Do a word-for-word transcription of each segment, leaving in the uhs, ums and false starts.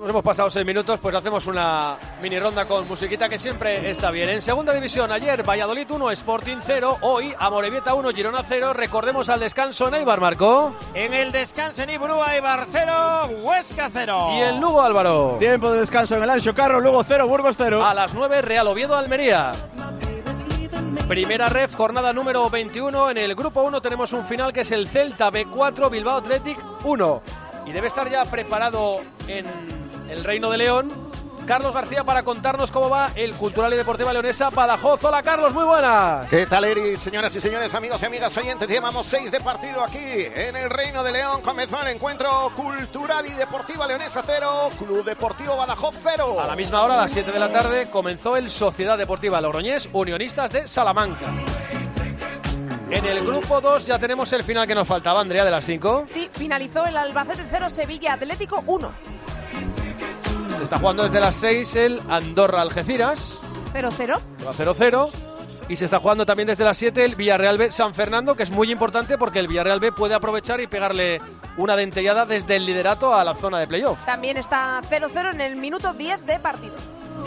Nos hemos pasado seis minutos, pues hacemos una mini ronda con musiquita que siempre está bien. En segunda división, ayer Valladolid uno, Sporting cero, hoy Amorebieta uno, Girona cero. Recordemos al descanso en Eibar, Marco. En el descanso en Iburúa, Eibar cero, Huesca cero. Y el Lugo, Álvaro. Tiempo de descanso en el Anxo Carro, Lugo cero, Burgos cero. A las nueve, Real Oviedo, Almería. Primera ref, jornada número veintiuno. En el grupo uno tenemos un final que es el Celta B cuatro, Bilbao Athletic uno. Y debe estar ya preparado en el Reino de León Carlos García para contarnos cómo va el Cultural y Deportiva Leonesa Badajoz. Hola Carlos, muy buenas. ¿Qué tal, Eri? Señoras y señores, amigos y amigas oyentes, llevamos seis de partido aquí en el Reino de León. Comenzó el encuentro Cultural y Deportiva Leonesa cero, Club Deportivo Badajoz cero. A la misma hora, a las siete de la tarde, comenzó el Sociedad Deportiva Logroñés, Unionistas de Salamanca. En el grupo dos ya tenemos el final que nos faltaba, Andrea, de las cinco. Sí, finalizó el Albacete cero, Sevilla Atlético uno. Se está jugando desde las seis el Andorra-Algeciras. cero cero. Va cero cero. Y se está jugando también desde las siete el Villarreal B San Fernando, que es muy importante porque el Villarreal B puede aprovechar y pegarle una dentellada desde el liderato a la zona de playoff. También está cero cero en el minuto diez de partido.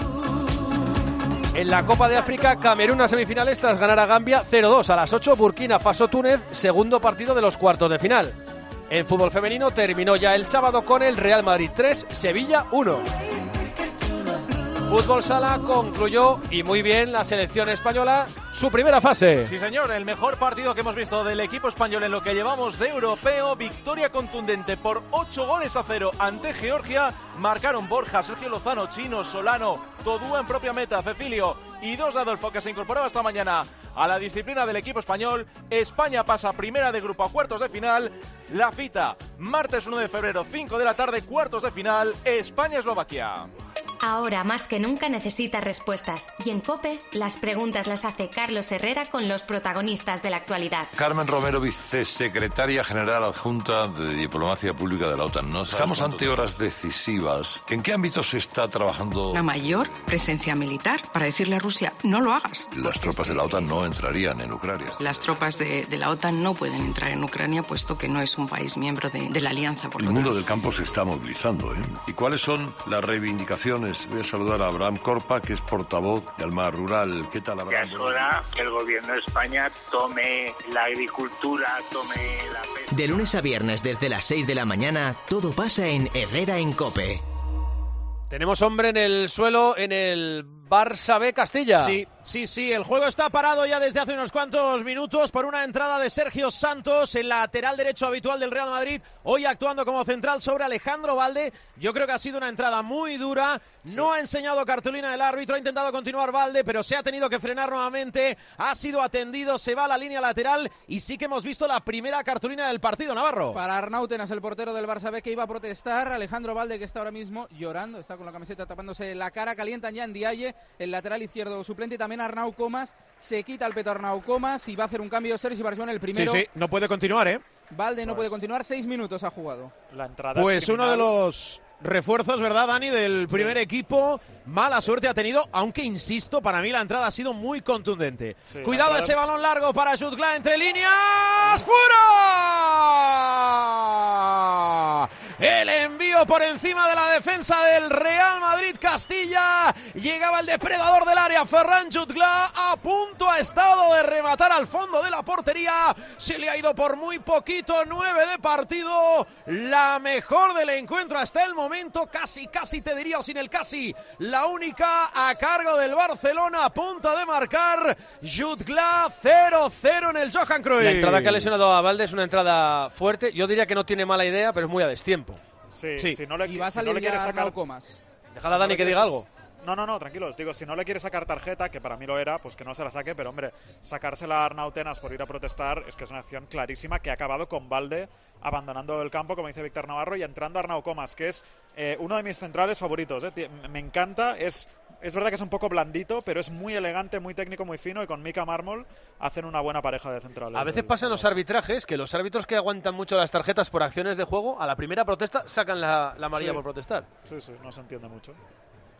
En la Copa de África, Camerún a semifinales tras ganar a Gambia cero dos. A las ocho, Burkina Faso-Túnez, segundo partido de los cuartos de final. En fútbol femenino terminó ya el sábado con el Real Madrid tres, Sevilla uno. Fútbol sala concluyó, y muy bien, la selección española su primera fase. Sí, señor, el mejor partido que hemos visto del equipo español en lo que llevamos de europeo. Victoria contundente por ocho goles a cero ante Georgia. Marcaron Borja, Sergio Lozano, Chino, Solano, Todúa en propia meta, Cecilio y dos de Adolfo, que se incorporaba esta mañana a la disciplina del equipo español. España pasa primera de grupo a cuartos de final. La cita, martes uno de febrero, cinco de la tarde, cuartos de final, España-Eslovaquia. Ahora más que nunca necesitas respuestas y en COPE las preguntas las hace Carlos Herrera con los protagonistas de la actualidad. Carmen Romero, vicesecretaria general adjunta de Diplomacia Pública de la OTAN. ¿No? Estamos ante horas decisivas. ¿En qué ámbito se está trabajando? La mayor presencia militar para decirle a Rusia, no lo hagas. Las tropas de la OTAN no entrarían en Ucrania. Las tropas de, de la OTAN no pueden entrar en Ucrania puesto que no es un país miembro de, de la alianza. Por El mundo del campo se está movilizando, ¿eh? ¿Y cuáles son las reivindicaciones? Voy a saludar a Abraham Corpa, que es portavoz de Almar Rural. ¿Qué tal, Abraham? Ya es hora que el gobierno de España tome la agricultura, tome la pesca. De lunes a viernes desde las seis de la mañana, todo pasa en Herrera en COPE. Tenemos hombre en el suelo en el Barça B Castilla. Sí, sí, sí, el juego está parado ya desde hace unos cuantos minutos por una entrada de Sergio Santos, el lateral derecho habitual del Real Madrid, hoy actuando como central sobre Alejandro Valde. Yo creo que ha sido una entrada muy dura, sí. No ha enseñado cartulina el árbitro, ha intentado continuar Valde, pero se ha tenido que frenar nuevamente, ha sido atendido, se va a la línea lateral y sí que hemos visto la primera cartulina del partido, Navarro. Para Arnautenas, el portero del Barça B, que iba a protestar, Alejandro Valde, que está ahora mismo llorando, está con la camiseta tapándose la cara, calientan ya en Ndiaye, el lateral izquierdo suplente, y también Arnau Comas, se quita el peto Arnau Comas y va a hacer un cambio Sergi Barjuan, el primero. Sí, sí, no puede continuar, ¿eh? Valde no pues, puede continuar, seis minutos ha jugado. La entrada pues uno de los refuerzos, ¿verdad, Dani? Del primer sí. equipo, mala suerte ha tenido, aunque insisto, para mí la entrada ha sido muy contundente. Sí, Cuidado entrada... ese balón largo para Jutgla entre líneas, ¡fuera! El envío por encima de la defensa del Real Madrid Castilla. Llegaba el depredador del área, Ferran Jutgla, a punto ha estado de rematar al fondo de la portería. Se le ha ido por muy poquito, nueve de partido. La mejor del encuentro hasta el momento, casi, casi te diría, o sin el casi. La única a cargo del Barcelona, a punto de marcar Jutgla, cero cero en el Johan Cruyff. La entrada que ha lesionado a Valde es una entrada fuerte. Yo diría que no tiene mala idea, pero es muy a destiempo. Sí, sí. Si no le, y va a salir si no le quiere sacar Comas. Dejad a Dani si no que diga algo. No, no, no, tranquilos. Digo, si no le quiere sacar tarjeta, que para mí lo era, pues que no se la saque. Pero, hombre, sacársela a Arnautenas por ir a protestar es que es una acción clarísima que ha acabado con Valde abandonando el campo, como dice Víctor Navarro, y entrando Arnau Comas, que es eh, uno de mis centrales favoritos. Eh. Me encanta, es... Es verdad que es un poco blandito, pero es muy elegante, muy técnico, muy fino, y con Mika Mármol hacen una buena pareja de centrales. A veces pasan los arbitrajes, que los árbitros que aguantan mucho las tarjetas por acciones de juego, a la primera protesta sacan la, la amarilla sí. por protestar. Sí, sí, no se entiende mucho.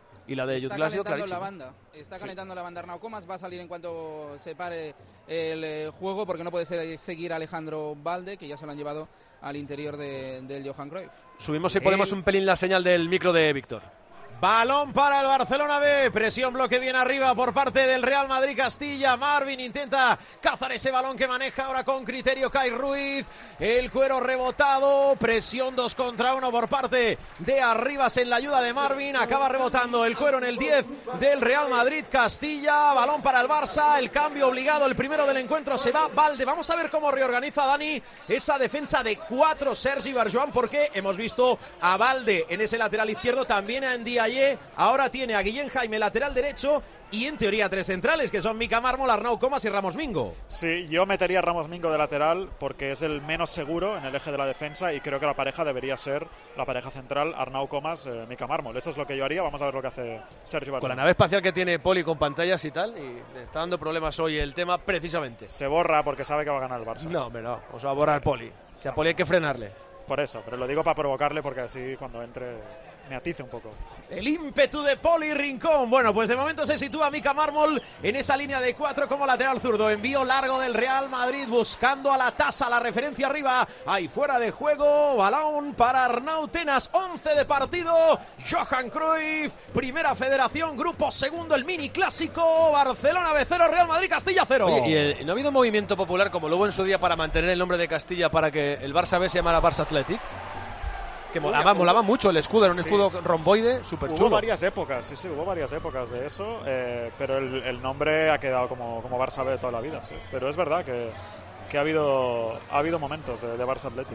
Y la de Está Jutgla ha sido calentando la clarísima. banda. Está calentando sí. la banda Arnau Comas. Va a salir en cuanto se pare el eh, juego, porque no puede ser, seguir Alejandro Balde, que ya se lo han llevado al interior de, del Johan Cruyff. Subimos si podemos un pelín la señal del micro de Víctor. Balón para el Barcelona B, presión bloque bien arriba por parte del Real Madrid Castilla. Marvin intenta cazar ese balón que maneja ahora con criterio Kai Ruiz. El cuero rebotado, presión dos contra uno por parte de Arribas en la ayuda de Marvin. Acaba rebotando el cuero en el diez del Real Madrid Castilla. Balón para el Barça, el cambio obligado, el primero del encuentro se va Balde. Vamos a ver cómo reorganiza Dani esa defensa de cuatro Sergi Barjuan, porque hemos visto a Balde en ese lateral izquierdo, también a Ndiaye. Ahora tiene a Guillén Jaime lateral derecho y en teoría tres centrales, que son Mika Mármol, Arnau Comas y Ramos Mingo. Sí, yo metería a Ramos Mingo de lateral porque es el menos seguro en el eje de la defensa y creo que la pareja debería ser la pareja central Arnau Comas, eh, Mika Mármol. Eso es lo que yo haría. Vamos a ver lo que hace Sergio Barjuan. Con la nave espacial que tiene Poli con pantallas y tal, y le está dando problemas hoy el tema precisamente. Se borra porque sabe que va a ganar el Barça. No, hombre, no. O sea, borrar Poli. O sea, Poli hay que frenarle. Por eso, pero lo digo para provocarle porque así cuando entre me atice un poco. El ímpetu de Poli Rincón. Bueno, pues de momento se sitúa Mika Mármol en esa línea de cuatro como lateral zurdo. Envío largo del Real Madrid buscando a la tasa, la referencia arriba. Ahí fuera de juego. Balón para Arnau Tenas. once de partido. Johan Cruyff. Primera federación. Grupo segundo. El mini clásico. Barcelona B cero. Real Madrid Castilla cero. Oye, ¿y el, no ha habido movimiento popular como lo hubo en su día para mantener el nombre de Castilla para que el Barça B se llamara Barça Athletic? Que molaba, molaba mucho el escudo, era un sí. escudo romboide, súper chulo. Hubo varias épocas, sí, sí, hubo varias épocas de eso, eh, pero el, el nombre ha quedado como, como Barça B toda la vida, sí. Pero es verdad que, que ha, habido, ha habido momentos de, de Barça Athletic.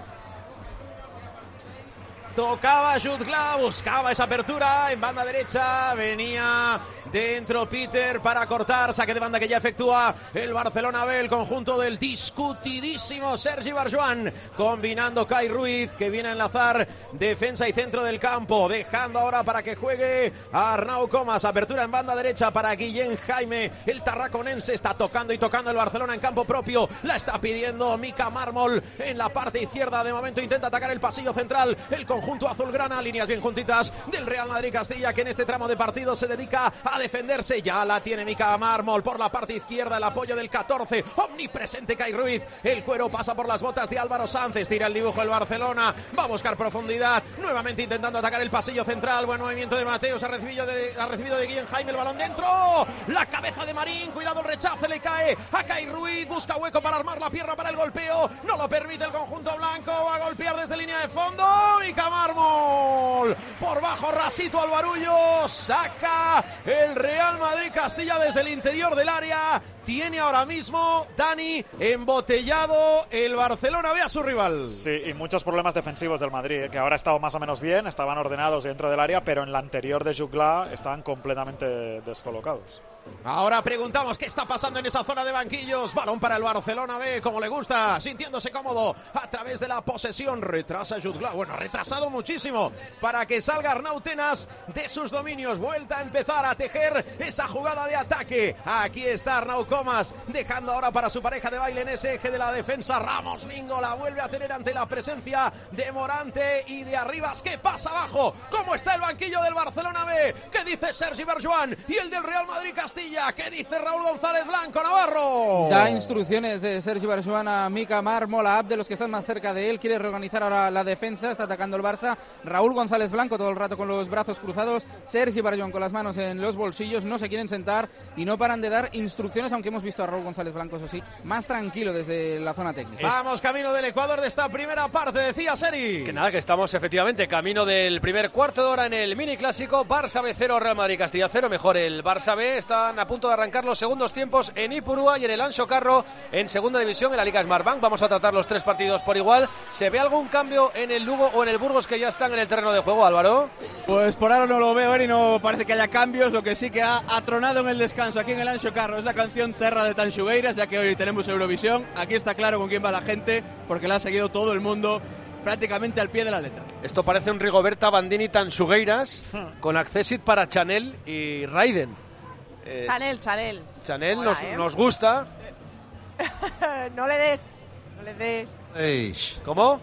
Tocaba Jutgla, buscaba esa apertura en banda derecha, venía dentro Peter para cortar, saque de banda que ya efectúa el Barcelona B, el conjunto del discutidísimo Sergi Barjuan, combinando Kai Ruiz, que viene a enlazar defensa y centro del campo, dejando ahora para que juegue Arnau Comas, apertura en banda derecha para Guillén Jaime, el tarraconense está tocando y tocando el Barcelona en campo propio, la está pidiendo Mika Mármol en la parte izquierda, de momento intenta atacar el pasillo central, el conjunto Junto a azulgrana, líneas bien juntitas del Real Madrid Castilla, que en este tramo de partido se dedica a defenderse. Ya la tiene Mika Mármol por la parte izquierda, el apoyo del catorce, omnipresente Kai Ruiz. El cuero pasa por las botas de Álvaro Sánchez, tira el dibujo el Barcelona, va a buscar profundidad, nuevamente intentando atacar el pasillo central. Buen movimiento de Mateus, ha recibido de, ha recibido de Guillén Jaime el balón dentro. La cabeza de Marín, cuidado el rechace, le cae a Kai Ruiz, busca hueco para armar la pierna para el golpeo, no lo permite el conjunto blanco, va a golpear desde línea de fondo. Mika Mármol, por bajo rasito al barullo, saca el Real Madrid Castilla desde el interior del área. Tiene ahora mismo Dani embotellado el Barcelona B a su rival. Sí, y muchos problemas defensivos del Madrid, que ahora ha estado más o menos bien, estaban ordenados dentro del área, pero en la anterior de Jutgla estaban completamente descolocados. Ahora preguntamos qué está pasando en esa zona de banquillos. Balón para el Barcelona B, como le gusta, sintiéndose cómodo a través de la posesión. Retrasa Jutgla, bueno, retrasado muchísimo para que salga Arnau Tenas de sus dominios. Vuelta a empezar a tejer esa jugada de ataque. Aquí está Arnau Comas, dejando ahora para su pareja de baile en ese eje de la defensa. Ramos Mingo la vuelve a tener ante la presencia de Morante y de Arribas. ¿Qué pasa abajo? ¿Cómo está el banquillo del Barcelona B? ¿Qué dice Sergi Barjuan? Y el del Real Madrid Castilla. ¿Qué dice Raúl González Blanco, Navarro? Ya instrucciones de Sergi Barjuan a Mika Mármol, a Abde, los que están más cerca de él. Quiere reorganizar ahora la defensa, está atacando el Barça. Raúl González Blanco todo el rato con los brazos cruzados. Sergi Barjuan con las manos en los bolsillos, no se quieren sentar y no paran de dar instrucciones, aunque hemos visto a Raúl González Blanco, eso sí, más tranquilo desde la zona técnica. Vamos camino del Ecuador de esta primera parte, decía Seri. Que nada, que estamos efectivamente camino del primer cuarto de hora en el mini clásico. Barça B cero, Real Madrid Castilla cero. Mejor el Barça B, están a punto de arrancar los segundos tiempos en Ipurúa y en el Anxo Carro en segunda división en la Liga Smartbank. Vamos a tratar los tres partidos por igual. ¿Se ve algún cambio en el Lugo o en el Burgos, que ya están en el terreno de juego, Álvaro? Pues por ahora no lo veo y no parece que haya cambios. Lo que sí que ha atronado en el descanso aquí en el Anxo Carro es la canción Terra de Tanxugueiras, ya que hoy tenemos Eurovisión. Aquí está claro con quién va la gente, porque la ha seguido todo el mundo prácticamente al pie de la letra. Esto parece un Rigoberta Bandini Tanxugueiras con Accessit para Chanel y Raiden. Eh, Chanel, Chanel. Chanel Mola, nos, ¿eh? nos gusta. No le des, no le des. Eish. ¿Cómo?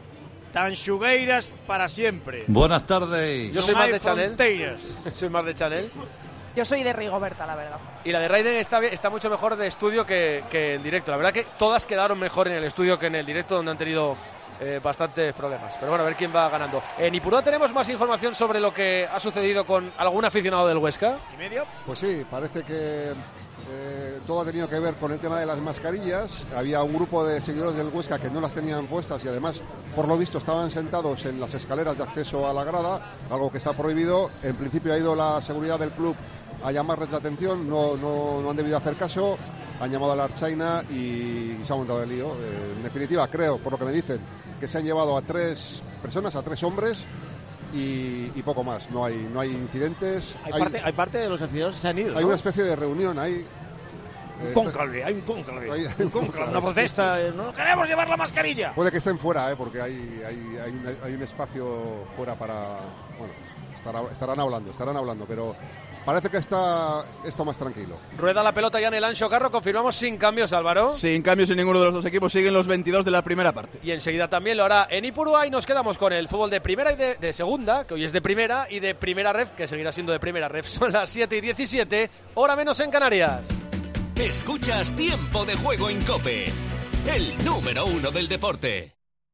Tanxugueiras para siempre. Buenas tardes. Yo soy No más hay de Chanel. fronteras. Soy más de Chanel. Yo soy de Rigoberta, la verdad. Y la de Raiden está, bien- está mucho mejor de estudio que, que en directo. La verdad que todas quedaron mejor en el estudio que en el directo, donde han tenido eh, bastantes problemas. Pero bueno, a ver quién va ganando. En Ipurúa tenemos más información sobre lo que ha sucedido con algún aficionado del Huesca. ¿Y medio? Pues sí, parece que eh, todo ha tenido que ver con el tema de las mascarillas. Había un grupo de seguidores del Huesca que no las tenían puestas y además, por lo visto, estaban sentados en las escaleras de acceso a la grada, algo que está prohibido. En principio ha ido la seguridad del club a llamarles la atención, no, no, no han debido hacer caso, han llamado a la Archaina y, y se ha montado el lío. Eh, en definitiva, creo, por lo que me dicen, que se han llevado a tres personas, a tres hombres y, y poco más. No hay, no hay incidentes. Hay, Hay- parte, hay parte de los aficionados que se han ido. hay ¿no? una especie de reunión ahí. Un Eh, cónclave, hay un cónclave. Hay- Un cónclave, una protesta. eh, No queremos llevar la mascarilla. Puede que estén fuera, ¿eh? Porque hay, hay, hay, un, hay un espacio fuera para... Bueno, estará- estarán hablando, estarán hablando, pero parece que está esto más tranquilo. Rueda la pelota ya en el Anxo Carro. Confirmamos sin cambios, Álvaro. Sin cambios en ninguno de los dos equipos, siguen los veintidós de la primera parte. Y enseguida también lo hará en Ipurúa y nos quedamos con el fútbol de primera y de, de segunda, que hoy es de primera, y de primera ref, que seguirá siendo de primera ref. Son las siete y diecisiete, hora menos en Canarias. Escuchas Tiempo de Juego en COPE, el número uno del deporte.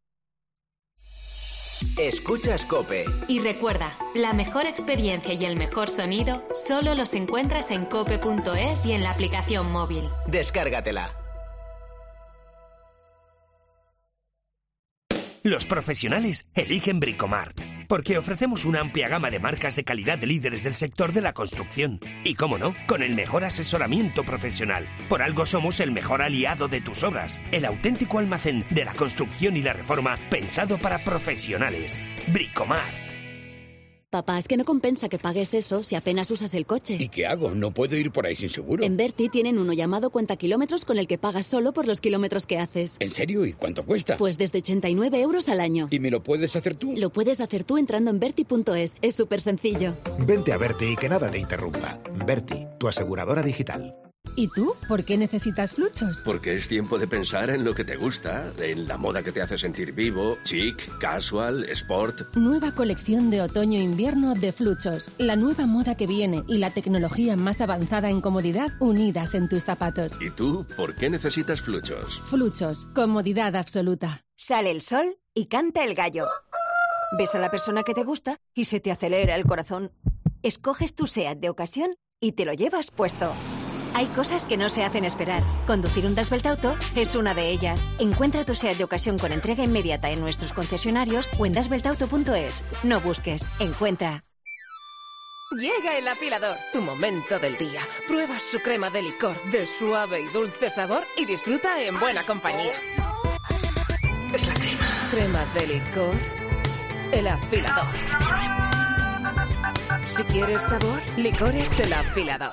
Escuchas COPE. Y recuerda, la mejor experiencia y el mejor sonido solo los encuentras en cope punto es y en la aplicación móvil. Descárgatela. Los profesionales eligen Bricomart, porque ofrecemos una amplia gama de marcas de calidad de líderes del sector de la construcción. Y cómo no, con el mejor asesoramiento profesional. Por algo somos el mejor aliado de tus obras, el auténtico almacén de la construcción y la reforma pensado para profesionales. Bricomart. Papá, es que no compensa que pagues eso si apenas usas el coche. ¿Y qué hago? No puedo ir por ahí sin seguro. En Berti tienen uno llamado Cuenta Kilómetros con el que pagas solo por los kilómetros que haces. ¿En serio? ¿Y cuánto cuesta? Pues desde ochenta y nueve euros al año. ¿Y me lo puedes hacer tú? Lo puedes hacer tú entrando en berti punto es. Es súper sencillo. Vente a Berti y que nada te interrumpa. Berti, tu aseguradora digital. ¿Y tú? ¿Por qué necesitas Fluchos? Porque es tiempo de pensar en lo que te gusta, en la moda que te hace sentir vivo, chic, casual, sport. Nueva colección de otoño-invierno de Fluchos. La nueva moda que viene y la tecnología más avanzada en comodidad unidas en tus zapatos. ¿Y tú, por qué necesitas Fluchos? Fluchos. Comodidad absoluta. Sale el sol y canta el gallo. Ves a la persona que te gusta y se te acelera el corazón. Escoges tu SEAT de ocasión y te lo llevas puesto. Hay cosas que no se hacen esperar. Conducir un Das Belt Auto es una de ellas. Encuentra tu SEAT de ocasión con entrega inmediata en nuestros concesionarios o en das belt auto punto es. No busques, encuentra. Llega el afilador, tu momento del día. Prueba su crema de licor de suave y dulce sabor y disfruta en buena compañía. Es la crema. Cremas de licor. El afilador. Si quieres sabor, licores el afilador.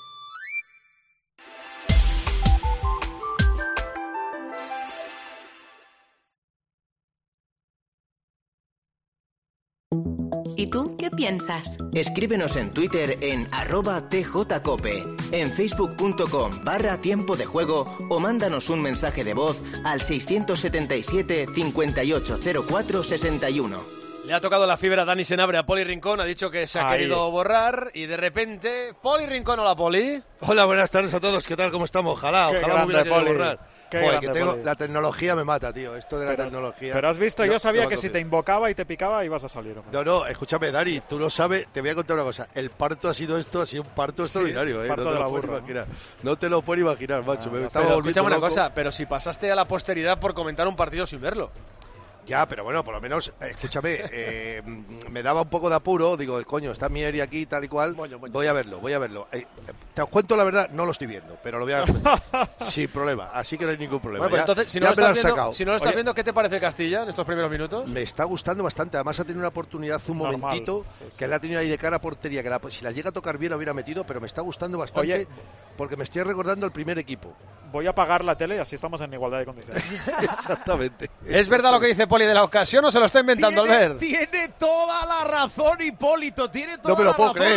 ¿Y tú qué piensas? Escríbenos en Twitter en arroba tjcope, en facebook.com barra tiempo de juego o mándanos un mensaje de voz al seiscientos setenta y siete, cincuenta y ocho cero cuatro, sesenta y uno. Le ha tocado la fibra a Dani Senabre a Poli Rincón, ha dicho que se ha Ahí. querido borrar y de repente, Poli Rincón, hola Poli. Hola, buenas tardes a todos. ¿Qué tal? ¿Cómo estamos? Ojalá, Qué ojalá me grande, hubiera querido Poli. borrar. Qué Joder, grande, que tengo- Poli. la tecnología me mata, tío. Esto de la Pero- tecnología. Pero has visto, No- yo sabía no que me si te consigo. invocaba y te picaba ibas a salir. hombre. No, no, escúchame, Dani, tú lo sabes, te voy a contar una cosa. El parto ha sido esto, ha sido un parto extraordinario, ¿eh? parto no te de la lo puedes burra, imaginar. No te lo puedes imaginar, macho. me estaba Pero volviendo escúchame una loco. cosa, pero si pasaste a la posteridad por comentar un partido sin verlo. Ya, pero bueno, por lo menos, eh, escúchame, eh, me daba un poco de apuro, digo, coño, está Mieri aquí, tal y cual, voy a verlo, voy a verlo. Eh, te os cuento la verdad, no lo estoy viendo, pero lo voy a ver sin problema, así que no hay ningún problema. Bueno, pues Ya- entonces, si ya no, lo me lo estás han viendo, sacado. si no lo estás Oye, viendo, ¿qué te parece Castilla en estos primeros minutos? me está gustando bastante, además ha tenido una oportunidad un Normal, momentito, sí, sí. que la ha tenido ahí de cara a portería, que la- si la llega a tocar bien la hubiera metido, pero me está gustando bastante, Oye. porque me estoy recordando el primer equipo. Voy a apagar la tele y así estamos en igualdad de condiciones. Exactamente. ¿Es verdad lo que dice Poli de la ocasión o se lo está inventando Tiene, Albert? tiene toda la razón, Hipólito. Tiene toda No me lo la puedo razón. creer. Un envío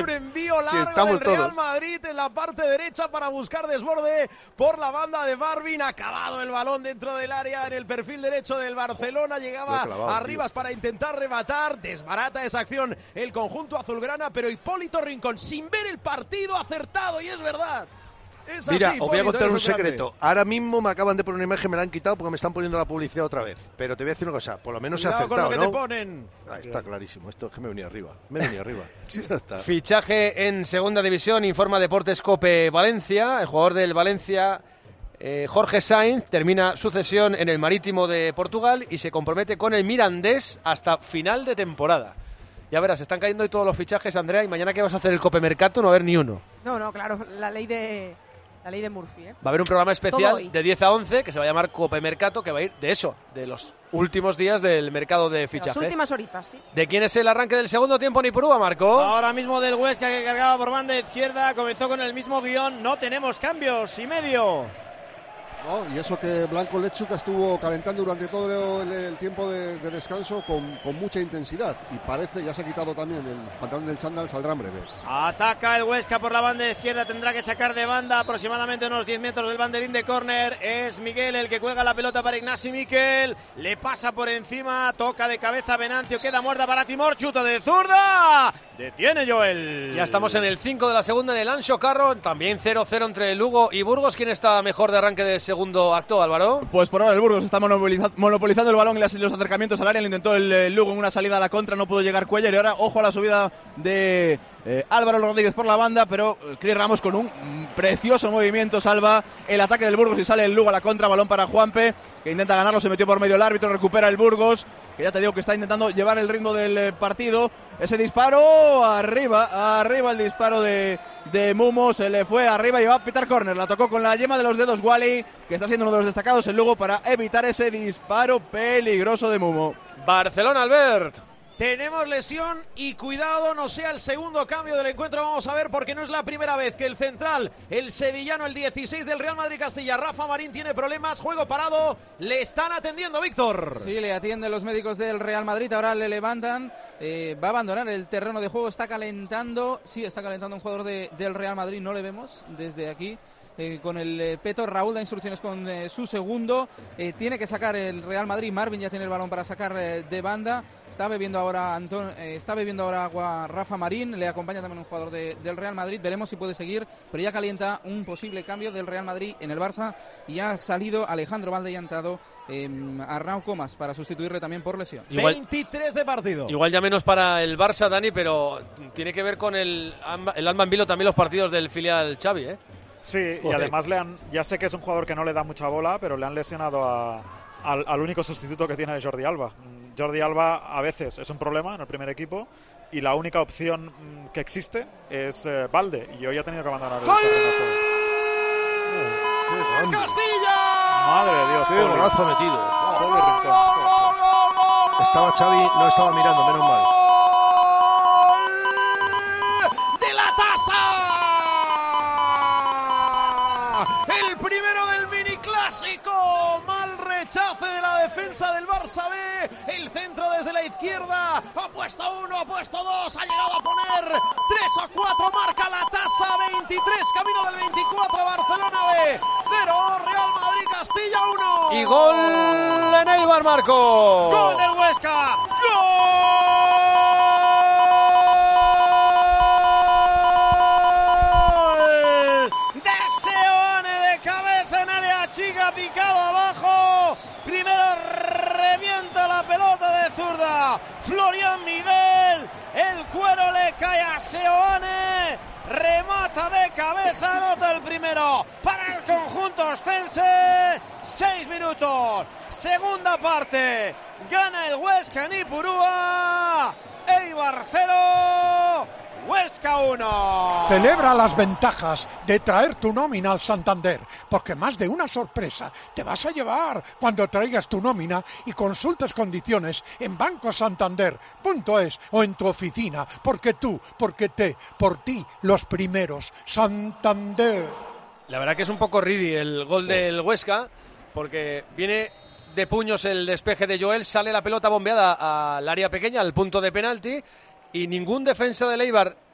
envío largo del Real Madrid en la parte derecha para buscar desborde por la banda de Marvin. Acabado el balón dentro del área en el perfil derecho del Barcelona. Llegaba clavado, a Rivas para intentar rematar. Desbarata esa acción el conjunto azulgrana, pero Hipólito Rincón, sin ver el partido, acertado, y es verdad. Es así, Mira, Hipólito, os voy a contar un grande. secreto. Ahora mismo me acaban de poner una imagen, me la han quitado porque me están poniendo la publicidad otra vez. Pero te voy a decir una cosa, por lo menos Cuidado se ha acertado, con lo que ¿no? te ponen. Ah, está clarísimo, esto es que me he venido arriba. Me he venido arriba. Ya está. Fichaje en segunda división, informa Deportes Cope Valencia. El jugador del Valencia, eh, Jorge Sainz, termina su cesión en el Marítimo de Portugal y se compromete con el Mirandés hasta final de temporada. Ya verás, están cayendo hoy todos los fichajes, Andrea, y mañana que vas a hacer el Cope Mercato no va a haber ni uno. No, no, claro, la ley de la ley de Murphy, ¿eh? Va a haber un programa especial de diez a once que se va a llamar Cope Mercato, que va a ir de eso, de los últimos días del mercado de fichajes. Las últimas horitas, sí. ¿De quién es el arranque del segundo tiempo, Nipurúa, Marco? Ahora mismo del Huesca, que cargaba por banda izquierda, comenzó con el mismo guión, no tenemos cambios y medio. No, y eso que Blanco Lechuga estuvo calentando durante todo el, el tiempo de, de descanso con, con mucha intensidad, y parece, ya se ha quitado también el pantalón del chándal, saldrá en breve. Ataca el Huesca por la banda izquierda, tendrá que sacar de banda aproximadamente unos diez metros del banderín de córner. Es Miguel el que cuelga la pelota para Ignasi Miquel, le pasa por encima, toca de cabeza Venancio, queda muerta para Timor, chuta de zurda, detiene Joel. Ya estamos en el cinco de la segunda en el Anxo Carro, también cero cero entre Lugo y Burgos. ¿Quién está mejor de arranque de segundo acto, Álvaro? Pues por ahora el Burgos está monopoliza- monopolizando el balón y las- los acercamientos al área. Lo intentó el eh, Lugo en una salida a la contra, no pudo llegar Cuellar, y ahora ojo a la subida de eh, Álvaro Rodríguez por la banda, pero eh, Cris Ramos con un mm, precioso movimiento salva el ataque del Burgos y sale el Lugo a la contra. Balón para Juanpe, que intenta ganarlo, se metió por medio el árbitro, recupera el Burgos, que ya te digo que está intentando llevar el ritmo del eh, partido. Ese disparo, arriba, arriba el disparo de, de Mumo, se le fue arriba y va a pitar córner. La tocó con la yema de los dedos Wally, que está siendo uno de los destacados en Lugo para evitar ese disparo peligroso de Mumo. Barcelona, Albert. Tenemos lesión y cuidado, no sea el segundo cambio del encuentro, vamos a ver, porque no es la primera vez que el central, el sevillano, el dieciséis del Real Madrid Castilla, Rafa Marín, tiene problemas, juego parado, le están atendiendo, Víctor. Sí, le atienden los médicos del Real Madrid, ahora le levantan, eh, va a abandonar el terreno de juego, está calentando, sí, está calentando un jugador de, del Real Madrid, no le vemos desde aquí. Eh, con el eh, peto, Raúl da instrucciones con eh, su segundo, eh, tiene que sacar el Real Madrid, Marvin ya tiene el balón para sacar eh, de banda, está bebiendo ahora Antón, eh, está bebiendo ahora agua Rafa Marín, le acompaña también un jugador de, del Real Madrid, veremos si puede seguir, pero ya calienta un posible cambio del Real Madrid en el Barça, y ya ha salido Alejandro Valde y ha entrado eh, Arnau Comas para sustituirle también por lesión. Igual, veintitrés de partido. Igual ya menos para el Barça, Dani, pero tiene que ver con el, el Alman Vilo también los partidos del filial Xavi, ¿eh? Sí, y además le han, ya sé que es un jugador que no le da mucha bola, pero le han lesionado a, al, al único sustituto que tiene de Jordi Alba. Jordi Alba a veces es un problema en el primer equipo y la única opción que existe es eh, Valde, y hoy ha tenido que abandonar el terreno de juego. ¡Castilla! Madre de Dios, ¡Qué Poli. golazo metido! Poli Rincón. Estaba Xavi, no estaba mirando, menos mal. ¡De la tasa! El primero del mini clásico. Mal rechace de la defensa del Barça B. El centro desde la izquierda. Ha puesto uno, ha puesto dos. Ha llegado a poner tres o cuatro. Marca la tasa. veintitrés, camino del veinticuatro. Barcelona B. cero, Real Madrid Castilla uno. Y gol en Eibar, Marco. ¡Gol del Huesca! ¡Gol! Chica picado abajo, primero revienta la pelota de zurda Florian Miguel, el cuero le cae a Seoane, remata de cabeza, anota el primero para el conjunto ostense. Seis minutos, segunda parte, gana el Huesca en Ipurúa. Eibar cero, Huesca uno. Celebra las ventajas de traer tu nómina al Santander, porque más de una sorpresa te vas a llevar cuando traigas tu nómina y consultes condiciones en banco santander punto es o en tu oficina, porque tú, porque te, por ti, los primeros. Santander. La verdad que es un poco ridi el gol del Huesca, porque viene de puños el despeje de Joel, sale la pelota bombeada al área pequeña, al punto de penalti, y ningún defensa del Eibar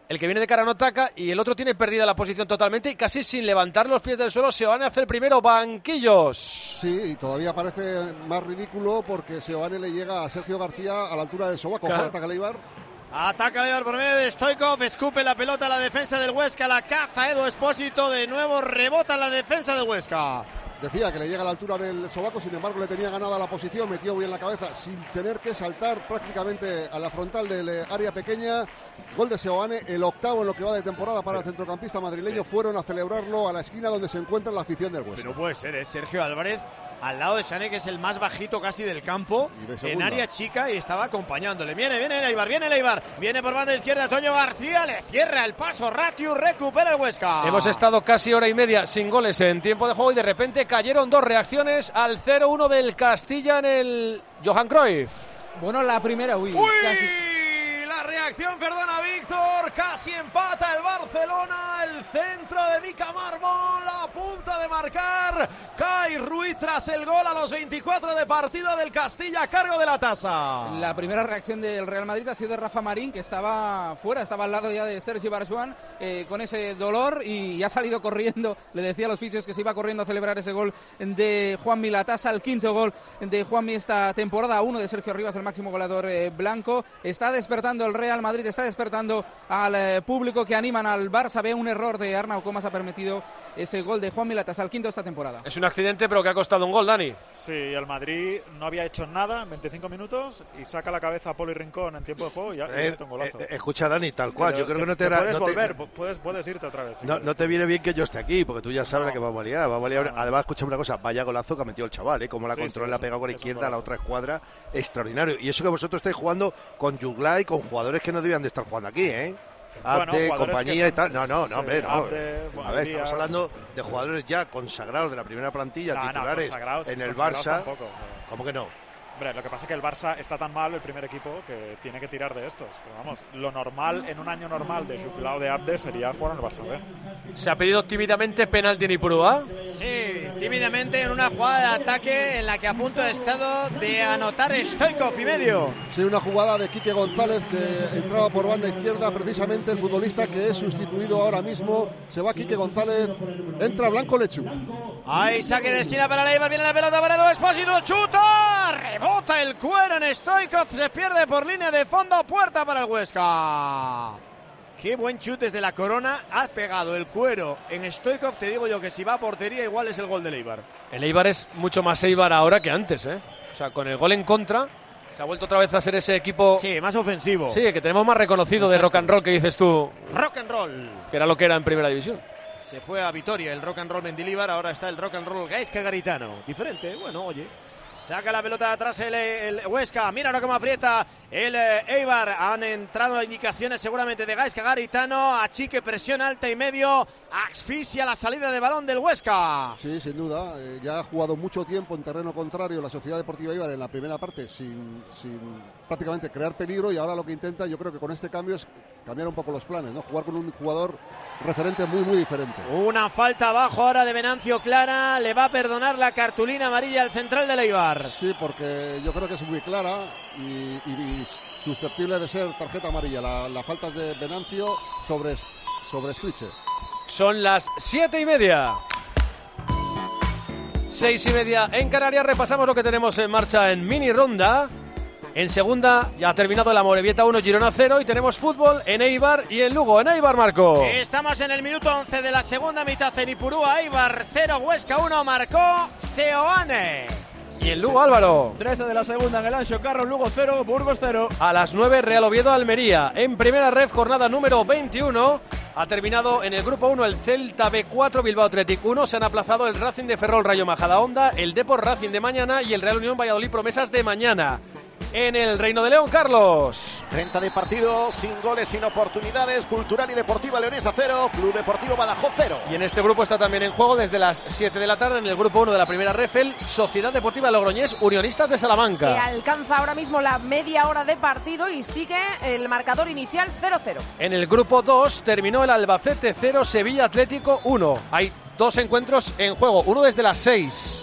el que viene de cara no ataca y el otro tiene perdida la posición totalmente y casi sin levantar los pies del suelo Seoane hace el primero, banquillos. Sí, y todavía parece más ridículo porque Seoane le llega a Sergio García a la altura del sobaco. Claro. Ataca Leibar. Ataca Leibar por medio de Stoichkov, escupe la pelota a la defensa del Huesca, la caza Edu Espósito, de nuevo rebota la defensa del Huesca. Decía que le llega a la altura del sobaco, sin embargo le tenía ganada la posición, metió bien la cabeza sin tener que saltar prácticamente a la frontal del área pequeña. Gol de Seoane, el octavo en lo que va de temporada para el centrocampista madrileño. Fueron a celebrarlo a la esquina donde se encuentra la afición del Huesca. Pero no puede ser, ¿eh? Sergio Álvarez al lado de Sané, que es el más bajito casi del campo, en área chica, y estaba acompañándole. Viene, viene Leibar, viene Leibar, viene por banda izquierda Toño García, le cierra el paso Ratiu, recupera el Huesca. Hemos estado casi hora y media sin goles en tiempo de juego y de repente cayeron dos reacciones al cero uno del Castilla en el Johan Cruyff. Bueno, la primera, uy, ¡Uy! casi. La reacción, perdona Víctor, casi empata el Barcelona, el centro de Mika Mármol, a punto de marcar Kai Ruiz tras el gol a los veinticuatro de partido del Castilla a cargo de la tasa. La primera reacción del Real Madrid ha sido de Rafa Marín, que estaba fuera, estaba al lado ya de Sergi Barjuan, eh, con ese dolor, y ha salido corriendo. Le decía a los fisios que se iba corriendo a celebrar ese gol de Juanmi Latasa, el quinto gol de Juanmi esta temporada, uno de Sergio Rivas, el máximo goleador eh, blanco. Está despertando el Real Madrid, está despertando al eh, público que animan al Barça. Ve un error de Arnau Comas, ha permitido ese gol de Juanmi Latasa, el quinto esta temporada. Es un accidente, pero que ha costado un gol, Dani. Sí, el Madrid no había hecho nada en veinticinco minutos y saca la cabeza a Poli Rincón en tiempo de juego y ya Eh, mete un golazo. eh, escucha, Dani, tal cual. Pero Yo creo te- que no te, te era- puedes no te- volver, puedes, puedes irte otra vez. No, no te viene bien que yo esté aquí, porque tú ya sabes la que vamos a liar. Vamos a liar. Además, escúchame una cosa, vaya golazo que ha metido el chaval, ¿eh? Como la Sí, controla, sí, la ha es pegado un- con la es un izquierda a la golazo. otra escuadra, extraordinario. Y eso que vosotros estáis jugando con Juglai, con jugadores que no debían de estar jugando aquí, ¿eh? Bueno, Abde, jugadores compañía que y tal. son- No, no, sí, no, hombre, no. Abde, A ver, estamos Díaz. hablando de jugadores ya consagrados de la primera plantilla, No, no, titulares consagrados- en el consagrados Barça. tampoco. ¿Cómo que no? Hombre, lo que pasa es que el Barça está tan mal, el primer equipo, que tiene que tirar de estos. Pero vamos, lo normal en un año normal de Juglao, de Abde, sería jugar en el Barça B. Se ha pedido tímidamente penalti en Ipurúa. Sí, tímidamente en una jugada de ataque en la que a punto ha estado de anotar Stoichkov y medio. Sí, una jugada de Quique González que entraba por banda izquierda, precisamente el futbolista que es sustituido ahora mismo. Se va Quique González, entra Blanco Lechu. Ahí saque de esquina para Leibar, viene la pelota para Edu Espósito, chuta, rebota el cuero en Stoichkov, se pierde por línea de fondo, puerta para el Huesca. Qué buen chute desde la corona, ha pegado el cuero en Stoichkov, te digo yo que si va a portería igual es el gol de Leibar. El Eibar es mucho más Eibar ahora que antes, ¿eh? O sea, con el gol en contra, se ha vuelto otra vez a ser ese equipo... Sí, más ofensivo. Sí, que tenemos más reconocido de rock and roll que dices tú, Rock and roll. que era lo que era en Primera División. Se fue a Vitoria el rock and roll Mendilibar, ahora está el rock and roll Gaisca Garitano. Diferente, bueno, oye. Saca la pelota de atrás el, el Huesca. Mira ahora cómo aprieta el eh, Eibar. Han entrado indicaciones seguramente de Gaisca Garitano. Achique, presión alta y medio. Asfixia la salida de balón del Huesca. Sí, sin duda. Eh, ya ha jugado mucho tiempo en terreno contrario la Sociedad Deportiva Eibar en la primera parte sin, sin prácticamente crear peligro, y ahora lo que intenta, yo creo que con este cambio, es cambiar un poco los planes, ¿no? Jugar con un jugador referente muy, muy diferente. Una falta abajo ahora de Venancio clara. Le va a perdonar la cartulina amarilla al central del Eibar. Sí, porque yo creo que es muy clara y, y, y susceptible de ser tarjeta amarilla. La, la falta es de Venancio sobre, sobre Scriche. Son las siete y media. Seis y media en Canarias. Repasamos lo que tenemos en marcha en mini ronda. En segunda ya ha terminado la Amorebieta uno, Girona cero, y tenemos fútbol en Eibar y en Lugo. En Eibar, Marco. Estamos en el minuto once de la segunda mitad en Ipurúa. Eibar cero, Huesca uno, marcó Seoane. Y en Lugo, Álvaro. trece de la segunda en el Anxo Carro, Lugo cero, Burgos cero. A las nueve, Real Oviedo Almería. En primera ref, jornada número veintiuno. Ha terminado en el grupo uno el Celta B cuatro, Bilbao Athletic uno. Se han aplazado el Racing de Ferrol, Rayo Majadahonda, el Depor Racing de mañana y el Real Unión Valladolid Promesas de mañana. En el Reino de León, Carlos. treinta de partido, sin goles, sin oportunidades. Cultural y Deportiva Leonesa cero, Club Deportivo Badajoz cero. Y en este grupo está también en juego desde las siete de la tarde en el grupo uno de la primera ref el Sociedad Deportiva Logroñés, Unionistas de Que Salamanca. alcanza ahora mismo la media hora de partido y sigue el marcador inicial cero cero. En el grupo dos terminó el Albacete cero, Sevilla Atlético uno. Hay dos encuentros en juego, uno desde las seis.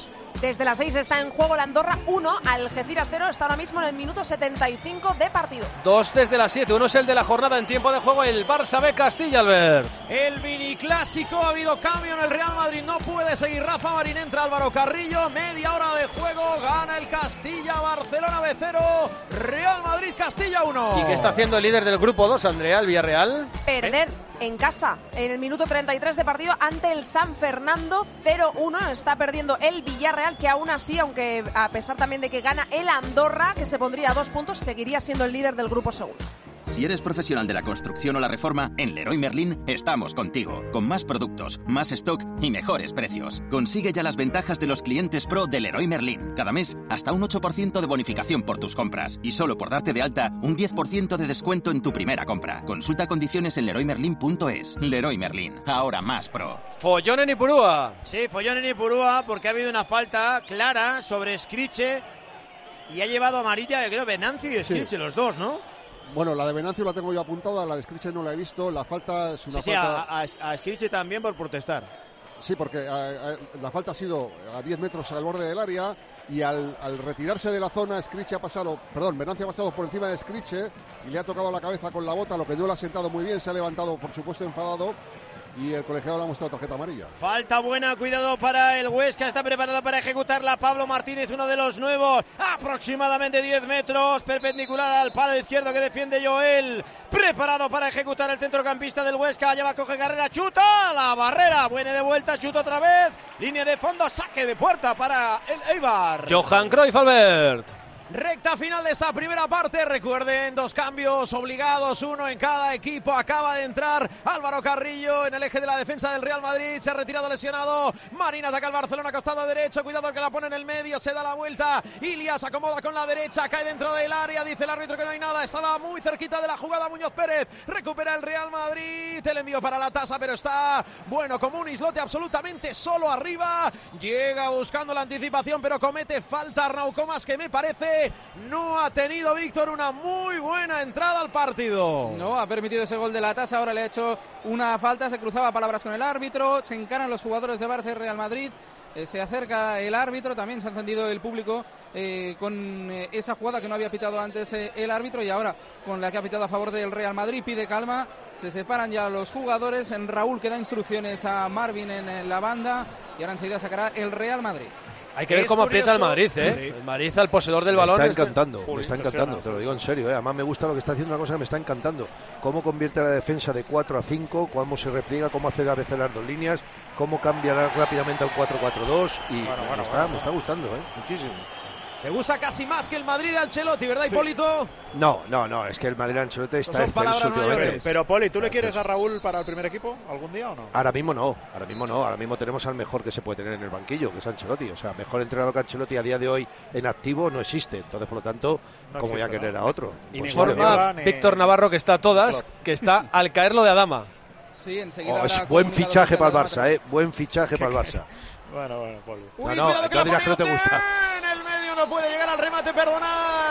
Desde las seis está en juego la Andorra uno, Algeciras cero, está ahora mismo en el minuto setenta y cinco de partido. Dos desde las siete, uno es el de la jornada en tiempo de juego, el Barça B Castilla, Albert. El mini clásico, ha habido cambio en el Real Madrid, no puede seguir Rafa Marín, entra Álvaro Carrillo, media hora de juego, gana el Castilla, Barcelona B cero, Real Madrid Castilla uno. ¿Y qué está haciendo el líder del grupo dos, Andrea, el Villarreal? Perder ¿Eh? en casa, en el minuto treinta y tres de partido ante el San Fernando, cero uno, está perdiendo el Villarreal, que aún así, aunque a pesar también de que gana el Andorra, que se pondría a dos puntos, seguiría siendo el líder del grupo segundo. Si eres profesional de la construcción o la reforma, en Leroy Merlin estamos contigo, con más productos, más stock y mejores precios. Consigue ya las ventajas de los clientes pro de Leroy Merlin. Cada mes, hasta un ocho por ciento de bonificación por tus compras. Y solo por darte de alta, un diez por ciento de descuento en tu primera compra. Consulta condiciones en leroy merlin punto es. Leroy Merlin, ahora más pro. Follón en Ipurúa. Sí, follón en Ipurúa, porque ha habido una falta clara sobre Scriche y ha llevado amarilla, yo creo, Venancio y Scriche, sí. Los dos, ¿no? Bueno, la de Venancio la tengo yo apuntada, la de Scriche no la he visto. La falta es una sí, falta... Sí, a, a, a Scriche también por protestar. Sí, porque a, a, la falta ha sido a diez metros al borde del área y al, al retirarse de la zona, Scriche ha pasado, perdón, Venancio ha pasado por encima de Scriche y le ha tocado la cabeza con la bota, lo que no le ha sentado muy bien, se ha levantado, por supuesto, enfadado. Y el colegiado le ha mostrado tarjeta amarilla. Falta buena, cuidado para el Huesca, está preparado para ejecutarla Pablo Martínez, uno de los nuevos, aproximadamente diez metros, perpendicular al palo izquierdo que defiende Joel, preparado para ejecutar el centrocampista del Huesca, allá va, coge carrera, chuta, la barrera, buena de vuelta, chuta otra vez, línea de fondo, saque de puerta para el Eibar. Johan Cruyff, Albert. Recta final de esta primera parte, recuerden, dos cambios obligados, uno en cada equipo, acaba de entrar Álvaro Carrillo en el eje de la defensa del Real Madrid, se ha retirado lesionado, Marín ataca al Barcelona, costado derecho, cuidado que la pone en el medio, se da la vuelta, Ilias acomoda con la derecha, cae dentro del área, dice el árbitro que no hay nada, estaba muy cerquita de la jugada Muñoz Pérez, recupera el Real Madrid, el envío para la tasa, pero está, bueno, como un islote absolutamente solo arriba, llega buscando la anticipación, pero comete falta Arnau Comas, que me parece no ha tenido Víctor una muy buena entrada al partido. No ha permitido ese gol de la tasa, ahora le ha hecho una falta, se cruzaba palabras con el árbitro, se encaran los jugadores de Barça y Real Madrid, eh, se acerca el árbitro, también se ha encendido el público eh, con eh, esa jugada que no había pitado antes eh, el árbitro y ahora con la que ha pitado a favor del Real Madrid, pide calma, se separan ya los jugadores, en Raúl que da instrucciones a Marvin en, en la banda y ahora enseguida sacará el Real Madrid. Hay que ver cómo curioso. aprieta el Madrid, ¿eh? Sí. El Madrid al poseedor del me balón. Me está encantando, es que... me está encantando, te lo digo en serio, ¿eh? Además me gusta lo que está haciendo, una cosa que me está encantando. Cómo convierte la defensa de cuatro a cinco, cómo se repliega, cómo hace a veces las dos líneas, cómo cambia rápidamente al cuatro cuatro dos y bueno, bueno, me, está, bueno, me está gustando, ¿eh? Muchísimo. Te gusta casi más que el Madrid de Ancelotti, ¿verdad, sí. Hipólito? No, no, no, es que el Madrid de Ancelotti está excelso últimamente. Pero, Poli, ¿tú le quieres a Raúl para el primer equipo algún día o no? Ahora mismo no, ahora mismo no, ahora mismo tenemos al mejor que se puede tener en el banquillo, que es Ancelotti. O sea, mejor entrenador que Ancelotti a día de hoy en activo no existe. Entonces, por lo tanto, no ¿cómo voy a querer no. a otro? Informa pues, Víctor Navarro que está a todas, que está al caer lo de Adama. Sí, enseguida. Oh, es buen fichaje para el Barça, ¿eh? Buen fichaje para el Barça. Bueno, bueno, Poli. Uy, no, no, que la dirás que no te gusta. En el medio no puede llegar al remate, perdona,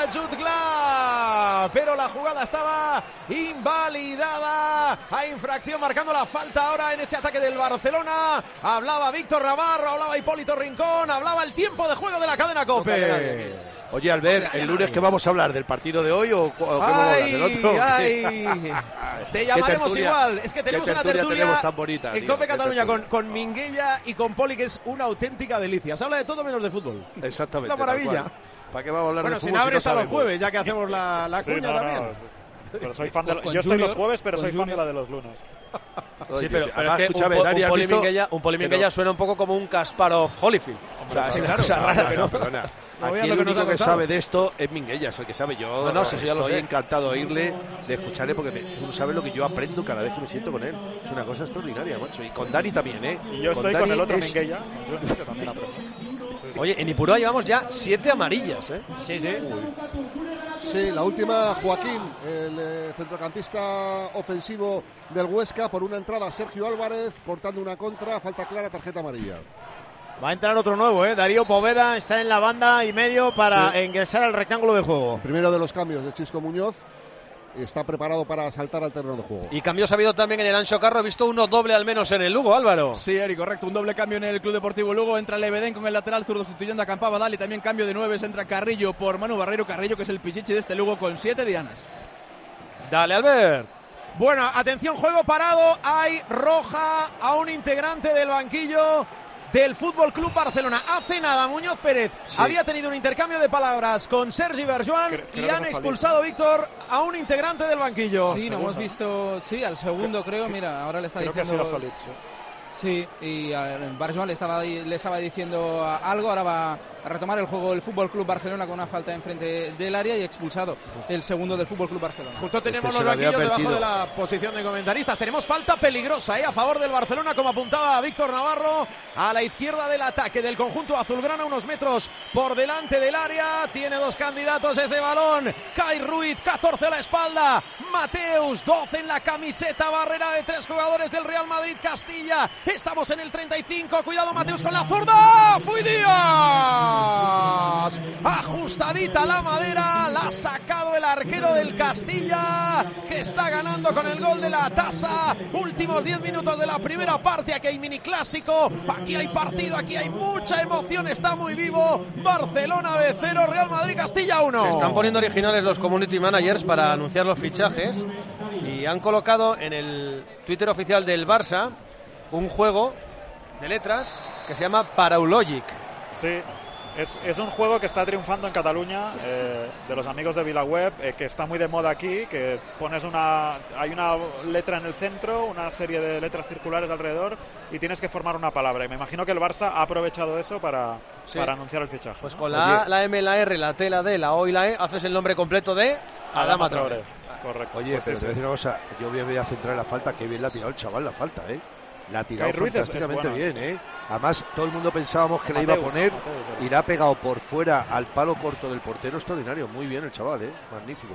Jutgla, pero la jugada estaba invalidada. Hay infracción marcando la falta ahora en ese ataque del Barcelona. Hablaba Víctor Navarro, hablaba Hipólito Rincón, hablaba el tiempo de juego de la cadena COPE. Oye, Albert, ¿el lunes qué vamos a hablar? ¿Del partido de hoy o, o qué vamos a hablar? ¿Del otro? Ay, te llamaremos igual. Es que tenemos una tertulia tenemos tan bonita, en tío, COPE Cataluña con, con Minguella y con Poli, que es una auténtica delicia. Se habla de todo menos de fútbol. Exactamente. Una maravilla. ¿Para qué vamos a hablar bueno, de fútbol? Bueno, se abre si no los jueves, ya que hacemos la, la sí, cuña no, también. No. Pero soy fan de la, yo estoy los jueves, pero soy fan de la de los lunes. Sí, pero, pero es que un, un, un Poli Minguella, un Poli Minguella suena un poco como un Kasparov Holyfield. O sea, es una cosa rara, ¿no? Aquí el único que sabe de esto es Minguella, es el que sabe. Yo no, no, sí, sí, ya lo estoy sé. encantado de oírle, de escucharle, porque me, tú no sabes lo que yo aprendo cada vez que me siento con él. Es una cosa extraordinaria, macho. Y con Dani también, ¿eh? Y yo con estoy Dani con el otro es... Minguella, yo que también aprendo. Oye, en Ipurúa llevamos ya siete amarillas, ¿eh? Sí, sí. Sí, la última, Joaquín, el eh, centrocampista ofensivo del Huesca, por una entrada Sergio Álvarez, cortando una contra, falta clara, tarjeta amarilla. Va a entrar otro nuevo, ¿eh? Darío Poveda está en la banda y medio para sí. ingresar al rectángulo de juego. El primero de los cambios de Chisco Muñoz. está preparado para saltar al terreno de juego. Y cambios ha habido también en el Anxo Carro, he visto uno doble al menos en el Lugo, Álvaro. Sí, Eri, correcto, un doble cambio en el Club Deportivo Lugo, entra Lebedén con el lateral zurdo sustituyendo a Campabadal y también cambio de nueve, entra Carrillo por Manu Barreiro, Carrillo que es el pichichi de este Lugo con siete dianas. Dale, Albert. Bueno, atención, juego parado, hay roja a un integrante del banquillo del Fútbol Club Barcelona. Hace nada Muñoz Pérez sí. había tenido un intercambio de palabras con Sergi Berjuan Cre y han expulsado, Víctor, a un integrante del banquillo. Sí, no hemos visto, sí, al segundo creo, creo mira, ahora le está creo diciendo... Que ha sido Félix, ¿sí? Sí, y a Berjuan le estaba, le estaba diciendo algo, ahora va a retomar el juego el Fútbol Club Barcelona con una falta enfrente del área y expulsado el segundo del Fútbol Club Barcelona. Justo tenemos los banquillos debajo de la posición de comentaristas. Tenemos falta peligrosa ¿eh? a favor del Barcelona, como apuntaba Víctor Navarro, a la izquierda del ataque del conjunto azulgrana, unos metros por delante del área. Tiene dos candidatos ese balón. Kai Ruiz, catorce a la espalda. Mateus, doce en la camiseta. Barrera de tres jugadores del Real Madrid Castilla. Estamos en el treinta y cinco. Cuidado Mateus con la zurda. ¡Fui Díaz! Ajustadita la madera. La ha sacado el arquero del Castilla, que está ganando con el gol de la tasa. Últimos diez minutos de la primera parte. Aquí hay mini clásico. Aquí hay partido. Aquí hay mucha emoción. Está muy vivo. Barcelona B cero, Real Madrid Castilla uno. Se están poniendo originales los community managers para anunciar los fichajes y han colocado en el Twitter oficial del Barça un juego de letras que se llama Paraulogic. Sí, es, es un juego que está triunfando en Cataluña, eh, de los amigos de VilaWeb, eh, que está muy de moda aquí, que pones una... hay una letra en el centro, una serie de letras circulares alrededor y tienes que formar una palabra. Y me imagino que el Barça ha aprovechado eso para, sí. para anunciar el fichaje. Pues con la A, la M, la R, la T, la D, la O y la E haces el nombre completo de Adama Traoré. Correcto. Oye, pues pero sí, te voy a sí. decir una cosa, yo me voy a centrar en la falta, que bien la ha tirado el chaval la falta, ¿eh? La ha tirado fantásticamente bien, ¿eh? Además, todo el mundo pensábamos que Mateus, la iba a poner Mateus, y la ha pegado por fuera al palo corto del portero. Extraordinario, muy bien el chaval, ¿eh? Magnífico.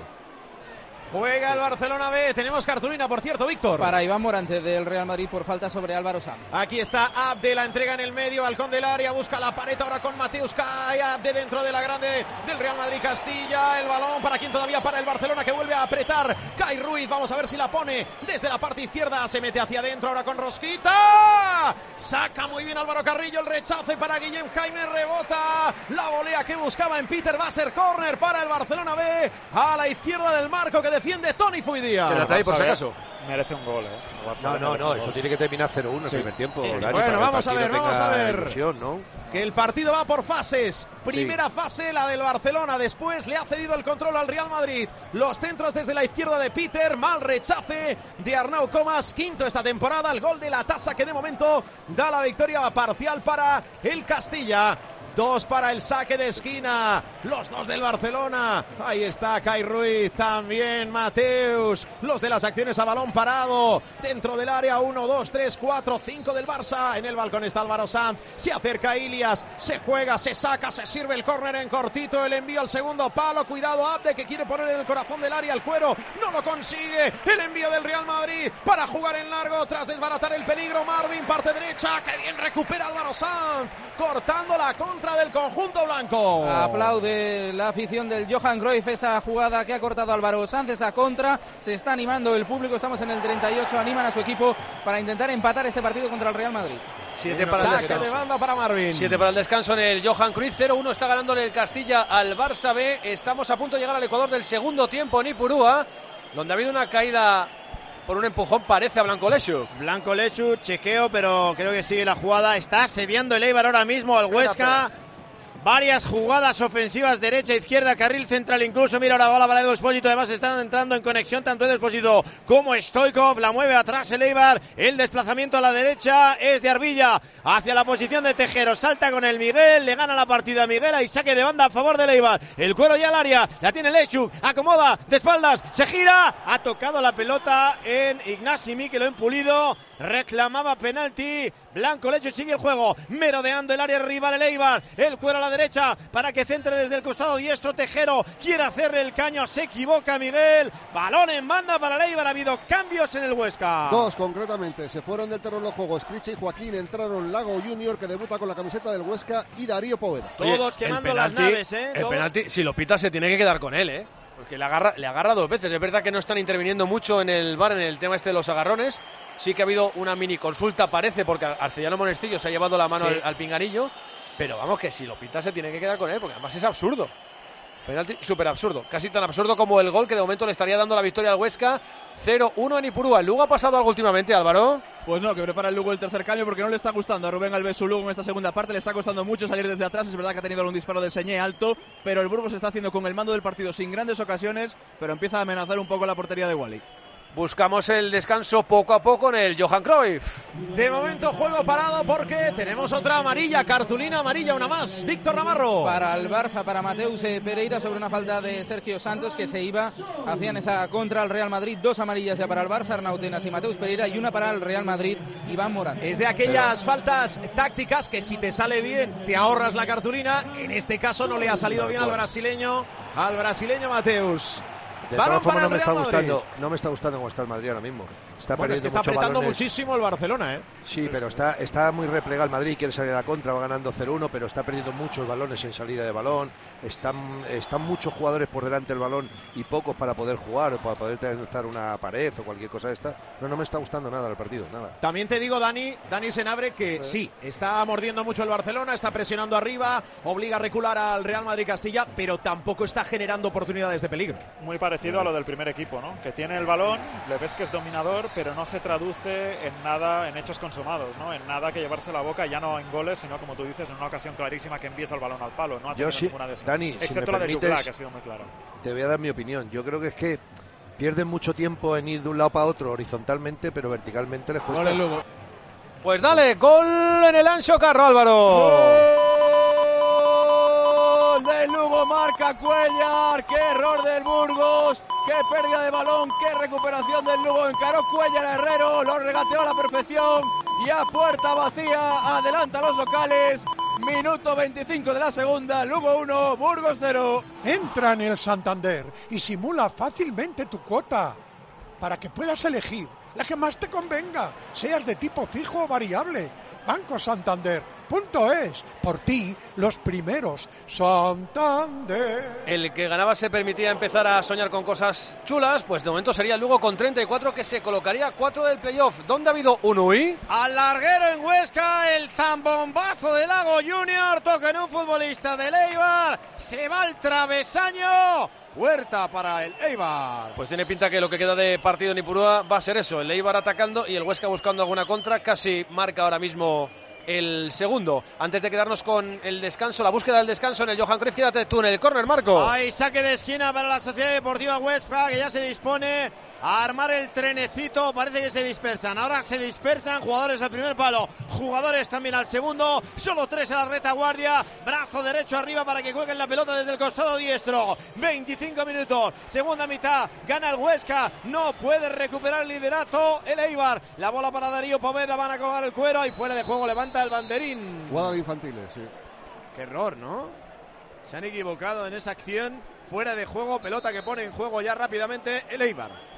Juega el Barcelona B, tenemos cartulina, por cierto, Víctor. Para Iván Morante del Real Madrid por falta sobre Álvaro Sanz. Aquí está Abde, la entrega en el medio, balcón del área, busca la pared ahora con Mateus, cae Abde dentro de la grande del Real Madrid Castilla. El balón para quien todavía para el Barcelona, que vuelve a apretar. Kai Ruiz, vamos a ver si la pone desde la parte izquierda, se mete hacia adentro ahora con Rosquita. Saca muy bien Álvaro Carrillo, el rechace para Guillem Jaime, rebota la volea que buscaba en Peter, va a ser córner para el Barcelona B, a la izquierda del marco que defiende Toni Fuidía. Que la trae por si acaso. Merece un gol, ¿eh? No, no, no, eso tiene que terminar cero uno sí. en el primer tiempo. Eh, bueno, vamos a ver, vamos a ver. Ilusión, ¿no? Que el partido va por fases. Primera sí. fase, la del Barcelona. Después le ha cedido el control al Real Madrid. Los centros desde la izquierda de Peter. Mal rechace de Arnau Comas. Quinto esta temporada. El gol de la tasa que de momento da la victoria parcial para el Castilla. Dos para el saque de esquina, los dos del Barcelona. Ahí está Kai Ruiz, también Mateus. Los de las acciones a balón parado. Dentro del área, uno, dos, tres, cuatro, cinco del Barça. En el balcón está Álvaro Sanz. Se acerca Ilias, se juega, se saca, se sirve el córner en cortito. El envío al segundo palo. Cuidado Abde, que quiere poner en el corazón del área el cuero. No lo consigue. El envío del Real Madrid para jugar en largo tras desbaratar el peligro. Marvin, parte derecha. Que bien recupera Álvaro Sanz. Cortando la contra del conjunto blanco. Aplaude la afición del Johan Cruyff esa jugada que ha cortado Álvaro Sanz, esa contra. Se está animando el público, estamos en el treinta y ocho, animan a su equipo para intentar empatar este partido contra el Real Madrid. Siete para el descanso. de banda para Marvin. Siete para el descanso en el Johan Cruyff. cero uno está ganando el Castilla al Barça B. Estamos a punto de llegar al Ecuador del segundo tiempo en Ipurúa, donde ha habido una caída por un empujón, parece, a Blanco Lechu. Blanco Lechu, chequeo, pero creo que sigue la jugada. Está asediando el Eibar ahora mismo al Huesca. Varias jugadas ofensivas, derecha, izquierda, carril central incluso. Mira, ahora va la bala de Expósito. Además están entrando en conexión tanto Edu Expósito como Stoikov. La mueve atrás el Eibar. El desplazamiento a la derecha es de Arbilla hacia la posición de Tejero. Salta con el Miguel, le gana la partida a Miguel. Ahí saque de banda a favor del Eibar. El cuero ya al área, la tiene Lechu. Acomoda de espaldas, se gira. Ha tocado la pelota en Ignasi Miquel, lo empulido. Reclamaba penalti. Blanco Lechu sigue el juego, merodeando el área rival el Eibar. El cuero a la derecha para que centre desde el costado diestro Tejero. Quiere hacerle el caño, se equivoca Miguel. Balón en banda para el Eibar. Ha habido cambios en el Huesca. Dos concretamente, se fueron del terreno de juego. Scricha y Joaquín, entraron Lago Junior, que debuta con la camiseta del Huesca, y Darío Poveda. Todos quemando penalti, las naves, ¿eh? El penalti, si lo pita, se tiene que quedar con él, ¿eh? Porque le agarra, le agarra dos veces. Es verdad que no están interviniendo mucho en el V A R en el tema este de los agarrones. Sí que ha habido una mini consulta, parece, porque Arcellano Monestillo se ha llevado la mano sí. al, al pinganillo. Pero vamos, que si lo pita se tiene que quedar con él, porque además es absurdo. Penalti súper absurdo, casi tan absurdo como el gol que de momento le estaría dando la victoria al Huesca. cero uno en Ipurúa. ¿El Lugo ha pasado algo últimamente, Álvaro? Pues no, que prepara el Lugo el tercer cambio porque no le está gustando a Rubén Alves su Lugo en esta segunda parte. Le está costando mucho salir desde atrás. Es verdad que ha tenido un disparo de Señé alto, pero el Burgos está haciendo con el mando del partido sin grandes ocasiones, pero empieza a amenazar un poco la portería de Wally. Buscamos el descanso poco a poco en el Johan Cruyff. De momento juego parado porque tenemos otra amarilla, cartulina amarilla, una más. Víctor Navarro. Para el Barça, para Mateus Pereira sobre una falta de Sergio Santos que se iba, hacían esa contra al Real Madrid. Dos amarillas ya para el Barça, Arnautenas y Mateus Pereira, y una para el Real Madrid, Iván Morán. Es de aquellas Pero... faltas tácticas que si te sale bien te ahorras la cartulina. En este caso no le ha salido bien al brasileño, al brasileño Mateus. De todas formas no me está gustando, no me está gustando cómo está el Madrid ahora mismo. Está bueno, es que está apretando balones. muchísimo el Barcelona, ¿eh? Sí, sí pero sí. Está, está muy replegado el Madrid, quiere salir a la contra, va ganando cero uno, pero está perdiendo muchos balones en salida de balón. Están, están muchos jugadores por delante del balón y pocos para poder jugar o para poder lanzar una pared o cualquier cosa de esta. No, no me está gustando nada el partido, nada. También te digo, Dani, Dani Senabre, que sí. sí, está mordiendo mucho el Barcelona, está presionando arriba, obliga a recular al Real Madrid Castilla, pero tampoco está generando oportunidades de peligro. Muy parecido sí. a lo del primer equipo, ¿no? Que tiene el balón, le ves que es dominador, pero no se traduce en nada, en hechos consumados, ¿no? En nada que llevarse la boca, ya no en goles, sino como tú dices, en una ocasión clarísima que envíes el balón al palo. No ha tenido Yo sí, ninguna de esas. Dani, excepto si la me de Juclá, que ha sido muy clara. Te voy a dar mi opinión. Yo creo que es que pierden mucho tiempo en ir de un lado para otro horizontalmente, pero verticalmente les cuesta. Gol Lugo. Pues dale, gol en el Anxo Carro, Álvaro. Gol del Lugo, marca Cuellar. Qué error del Burgos. Qué pérdida de balón, qué recuperación del Lugo. Encaró Cuellar a Herrero, lo regateó a la perfección. Y a puerta vacía, adelanta a los locales. Minuto veinticinco de la segunda, Lugo uno, Burgos cero. Entra en el Santander y simula fácilmente tu cuota para que puedas elegir la que más te convenga, seas de tipo fijo o variable. Banco Santander punto es, por ti, los primeros. Santander. El que ganaba se permitía empezar a soñar con cosas chulas, pues de momento sería el Lugo con treinta y cuatro, que se colocaría cuatro del playoff. ¿Dónde ha habido un U I? Al larguero en Huesca, el zambombazo de Lago Junior, toca en un futbolista del Eibar, se va al travesaño. Huerta para el Eibar. Pues tiene pinta que lo que queda de partido en Ipurúa va a ser eso, el Eibar atacando y el Huesca buscando alguna contra. Casi marca ahora mismo el segundo. Antes de quedarnos con el descanso, la búsqueda del descanso en el Johan Cruyff, quédate tú en el córner, Marco. Hay saque de esquina para la Sociedad Deportiva Huesca, que ya se dispone a armar el trenecito. Parece que se dispersan, ahora se dispersan jugadores al primer palo, jugadores también al segundo, solo tres a la retaguardia, brazo derecho arriba para que jueguen la pelota desde el costado diestro. Veinticinco minutos, segunda mitad, gana el Huesca, no puede recuperar el liderato el Eibar. La bola para Darío Poveda, van a colgar el cuero y fuera de juego levanta el banderín. Jugada de infantiles, sí. Qué error, ¿no? Se han equivocado en esa acción, fuera de juego, pelota que pone en juego ya rápidamente el Eibar.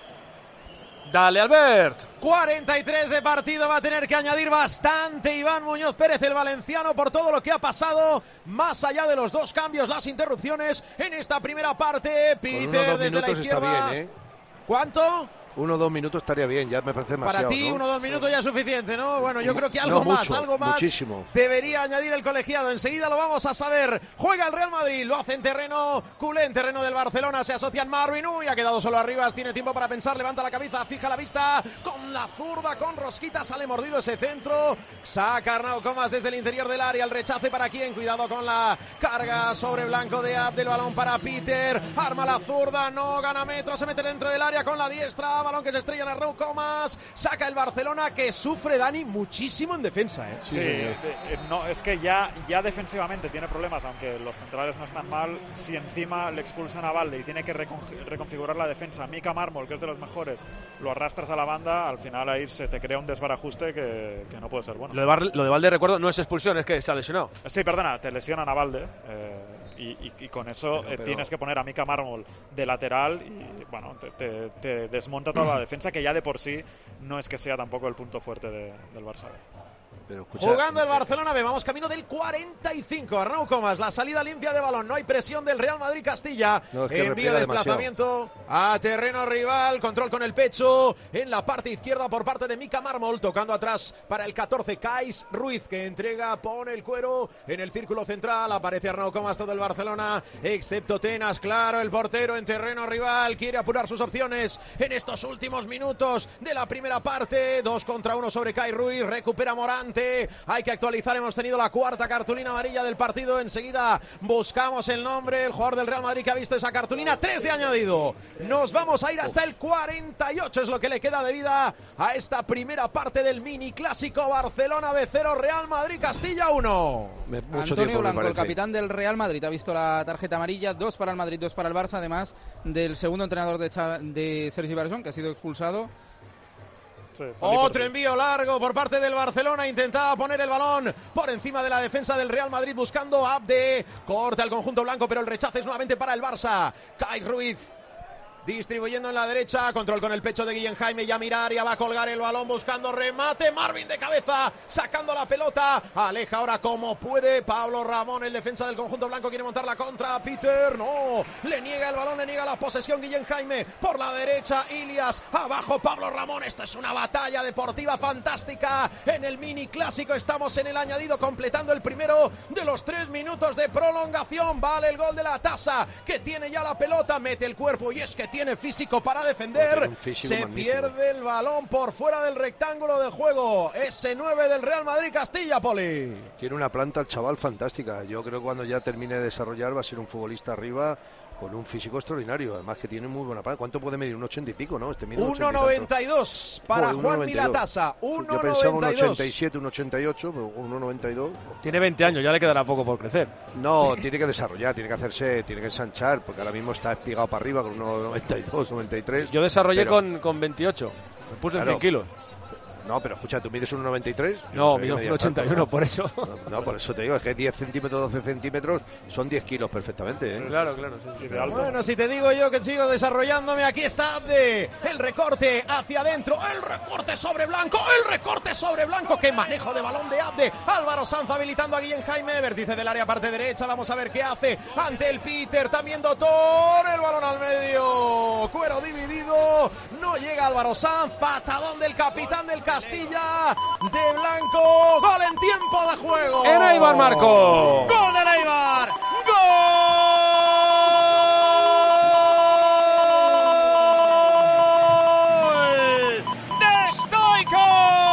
Dale, Albert. cuarenta y tres de partido, va a tener que añadir bastante Iván Muñoz Pérez, el valenciano, por todo lo que ha pasado, más allá de los dos cambios, las interrupciones en esta primera parte. Peter desde la izquierda. Está bien, ¿eh? ¿Cuánto? Uno o dos minutos estaría bien, ya me parece demasiado. Para ti, ¿no? uno o dos minutos sí. ya es suficiente, ¿no? Bueno, yo creo que algo no, más, mucho, algo más muchísimo. debería añadir el colegiado. Enseguida lo vamos a saber. Juega el Real Madrid, lo hace en terreno culé, en terreno del Barcelona. Se asocian Marvin Uy, ha quedado solo arriba. Tiene tiempo para pensar, levanta la cabeza, fija la vista con la zurda, con rosquita. Sale mordido ese centro. Saca Arnau Comas desde el interior del área. El rechace para quién. Cuidado con la carga sobre blanco de Abd, del balón para Peter. Arma la zurda, no gana metro. Se mete dentro del área con la diestra. Balón que se estrella en Arnau Comas, saca el Barcelona, que sufre Dani muchísimo en defensa, ¿eh? Sí, eh, eh, no, es que ya, ya defensivamente tiene problemas, aunque los centrales no están mal. Si encima le expulsan a Valde y tiene que recon reconfigurar la defensa, Mika Mármol, que es de los mejores, lo arrastras a la banda, al final ahí se te crea un desbarajuste que, que no puede ser bueno. Lo de, Bar lo de Valde, recuerdo, no es expulsión, es que se ha lesionado. Sí, perdona, te lesionan a Valde. Eh, Y, y, y con eso pero, pero... Eh, tienes que poner a Mika Mármol de lateral y bueno, te, te, te desmonta toda la defensa, que ya de por sí no es que sea tampoco el punto fuerte de, del Barça. Pero escucha, Jugando el Barcelona B, vamos camino del cuarenta y cinco. Arnau Comas, la salida limpia de balón, no hay presión del Real Madrid Castilla. No, es que envío de desplazamiento a terreno rival, control con el pecho en la parte izquierda por parte de Mika Mármol, tocando atrás para el catorce, Kais Ruiz, que entrega, pone el cuero en el círculo central. Aparece Arnau Comas, todo el Barcelona, excepto Tenas, claro, el portero en terreno rival, quiere apurar sus opciones en estos últimos minutos de la primera parte. Dos contra uno sobre Kais Ruiz, recupera Morante. Hay que actualizar, hemos tenido la cuarta cartulina amarilla del partido. Enseguida buscamos el nombre, el jugador del Real Madrid que ha visto esa cartulina. Tres de añadido. Nos vamos a ir hasta el cuarenta y ocho, es lo que le queda de vida a esta primera parte del mini clásico. Barcelona B cero, Real Madrid Castilla uno. Antonio Blanco, el capitán del Real Madrid, ha visto la tarjeta amarilla. Dos para el Madrid, dos para el Barça, además del segundo entrenador de, Cha- de Sergi Barjón, que ha sido expulsado. Sí, otro envío largo por parte del Barcelona, intentaba poner el balón por encima de la defensa del Real Madrid buscando a Abde, corta el conjunto blanco pero el rechazo es nuevamente para el Barça. Kais Ruiz distribuyendo en la derecha, control con el pecho de Guillem Jaime, ya Miraria va a colgar el balón buscando remate, Marvin de cabeza, sacando la pelota, aleja ahora como puede Pablo Ramón, el defensa del conjunto blanco, quiere montar la contra, Peter, no, le niega el balón, le niega la posesión Guillem Jaime, por la derecha Ilias, abajo Pablo Ramón. Esto es una batalla deportiva fantástica en el mini clásico, estamos en el añadido completando el primero de los tres minutos de prolongación, vale el gol de la Tasa, que tiene ya la pelota, mete el cuerpo y es que tiene físico para defender, físico se magnífico. Pierde el balón por fuera del rectángulo de juego, ese nueve del Real Madrid Castilla, Poli. Tiene una planta el chaval fantástica, yo creo que cuando ya termine de desarrollar va a ser un futbolista arriba con un físico extraordinario, además que tiene muy buena planta. ¿Cuánto puede medir? Un ochenta y pico, ¿no? Este uno noventa y dos para Joder, Juan Milatasa, uno noventa y dos. Yo pensaba un ochenta y siete, un ochenta y ocho, pero uno noventa y dos. Tiene veinte años, ya le quedará poco por crecer. No, tiene que desarrollar, tiene que hacerse, tiene que ensanchar, porque ahora mismo está espigado para arriba con uno noventa y dos, noventa y tres. Yo desarrollé pero... con, con veintiocho, me puse claro. en cien kilos. No, pero escucha, ¿tú mides uno noventa y tres? No, mido uno ochenta y uno, por eso. No, no, por eso te digo, es que diez centímetros, doce centímetros son diez kilos perfectamente, ¿eh? Sí, claro, claro. Sí, sí. Bueno, si te digo yo que sigo desarrollándome, aquí está Abde, el recorte hacia adentro, el recorte sobre Blanco, el recorte sobre Blanco, qué manejo de balón de Abde, Álvaro Sanz habilitando a Guillem Jaime, vértice del área parte derecha, vamos a ver qué hace ante el Peter, también Dottor, el balón al medio, cuero dividido, no llega Álvaro Sanz, patadón del capitán del Castilla, de Blanco, gol en tiempo de juego. En Eibar Marco. Gol de Eibar. Gol de Stoico.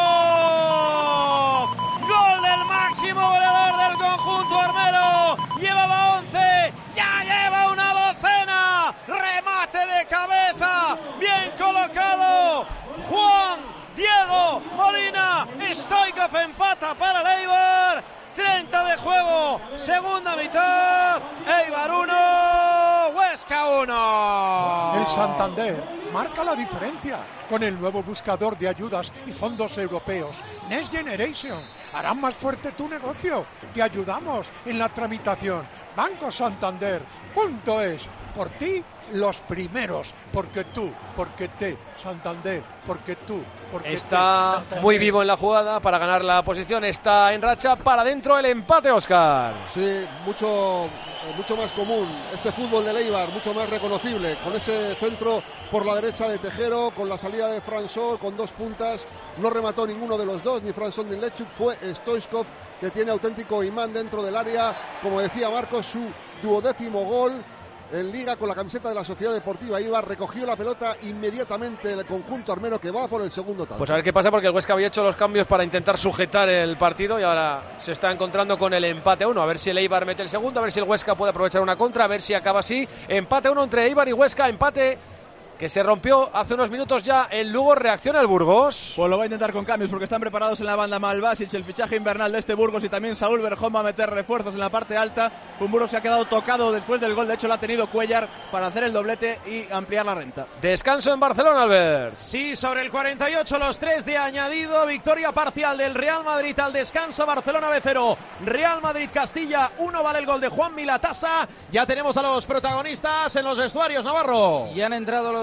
Gol del máximo goleador del conjunto armero. Llevaba once, ya lleva una docena. Remate de cabeza, bien colocado. Juan Diego Molina, Stoichkov empata para el Eibar, treinta de juego, segunda mitad, Eibar uno, Huesca uno. El Santander marca la diferencia con el nuevo buscador de ayudas y fondos europeos Next Generation. Harán más fuerte tu negocio. Te ayudamos en la tramitación. Banco Santander punto es. Por ti, los primeros. Porque tú, porque te, Santander, porque tú, porque está te, muy vivo en la jugada para ganar la posición. Está en racha para dentro el empate, Óscar. Sí, mucho, mucho más común este fútbol de Eibar, mucho más reconocible. Con ese centro por la derecha de Tejero, con la salida de François, con dos puntas. No remató ninguno de los dos, ni François ni Lechuk. Fue Stoichkov, que tiene auténtico imán dentro del área. Como decía Marcos, su duodécimo gol en Liga con la camiseta de la Sociedad Deportiva Eibar. Recogió la pelota inmediatamente el conjunto armero, que va por el segundo tanto. Pues a ver qué pasa, porque el Huesca había hecho los cambios para intentar sujetar el partido y ahora se está encontrando con el empate a uno. A ver si el Eibar mete el segundo, a ver si el Huesca puede aprovechar una contra, a ver si acaba así. Empate a uno entre Eibar y Huesca, empate que se rompió hace unos minutos ya. El Lugo, reacciona el Burgos. Pues lo va a intentar con cambios, porque están preparados en la banda Malbasic, el fichaje invernal de este Burgos, y también Saúl Berjón va a meter refuerzos en la parte alta. Un Burgos que ha quedado tocado después del gol, de hecho lo ha tenido Cuellar para hacer el doblete y ampliar la renta. Descanso en Barcelona, Albert. Sí, sobre el cuarenta y ocho, los tres de añadido. Victoria parcial del Real Madrid al descanso. Barcelona B cero, Real Madrid Castilla uno, vale el gol de Juan Milatasa. Ya tenemos a los protagonistas en los vestuarios, Navarro. Y han entrado los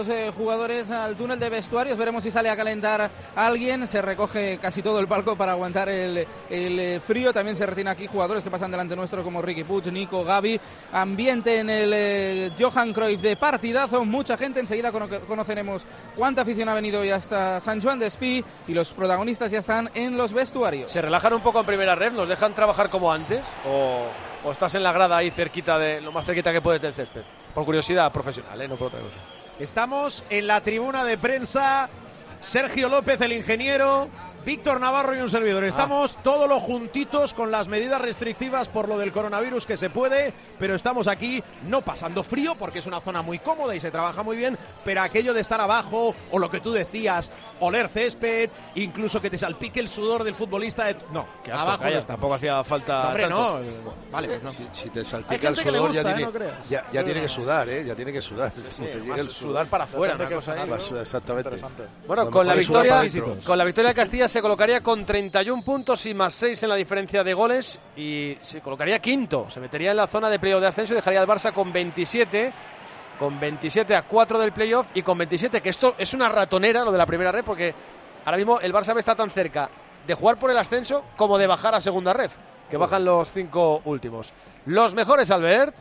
los eh, jugadores al túnel de vestuarios. Veremos si sale a calentar a alguien. Se recoge casi todo el palco para aguantar el, el eh, frío. También se retienen aquí jugadores que pasan delante nuestro como Riqui Puig, Nico, Gavi. Ambiente en el eh, Johan Cruyff de partidazo. Mucha gente. Enseguida cono conoceremos cuánta afición ha venido hoy hasta San Joan de Espí. Y los protagonistas ya están en los vestuarios. ¿Se relajan un poco en primera red? ¿Nos dejan trabajar como antes? ¿O, o estás en la grada ahí cerquita de lo más cerquita que puedes del césped? Por curiosidad profesional, ¿eh? No por otra cosa. Estamos en la tribuna de prensa. Sergio López, el ingeniero, Víctor Navarro y un servidor. Estamos ah. todos los juntitos con las medidas restrictivas por lo del coronavirus que se puede, pero estamos aquí no pasando frío porque es una zona muy cómoda y se trabaja muy bien, pero aquello de estar abajo o lo que tú decías, oler césped, incluso que te salpique el sudor del futbolista, de... no, Qué asco, abajo callas, tampoco hacía falta. No, hombre, tanto. no. Vale, pues no. Si, si te salpica el sudor gusta, ya, tiene, ¿eh? no ya, ya sí, tiene no. que sudar, ¿eh? Ya tiene que sudar. Sí, sí, el sudar, sudar para afuera, una cosa ahí, ¿no? Exactamente. Bueno, con la victoria, con la victoria de Castilla se colocaría con treinta y un puntos y más seis en la diferencia de goles y se colocaría quinto, se metería en la zona de playoff de ascenso y dejaría al Barça con veintisiete, con veintisiete a cuatro del playoff y con veintisiete, que esto es una ratonera lo de la primera red, porque ahora mismo el Barça está tan cerca de jugar por el ascenso como de bajar a segunda red, que bajan los cinco últimos. Los mejores, Albert.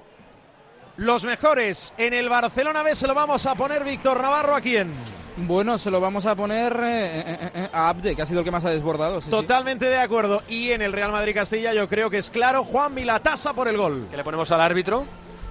Los mejores en el Barcelona B se lo vamos a poner, Víctor Navarro, ¿a quién? Bueno, se lo vamos a poner eh, eh, eh, a Abde, que ha sido el que más ha desbordado. Sí, Totalmente sí. de acuerdo. Y en el Real Madrid-Castilla yo creo que es claro, Juan Vilatasa por el gol. ¿Qué le ponemos al árbitro?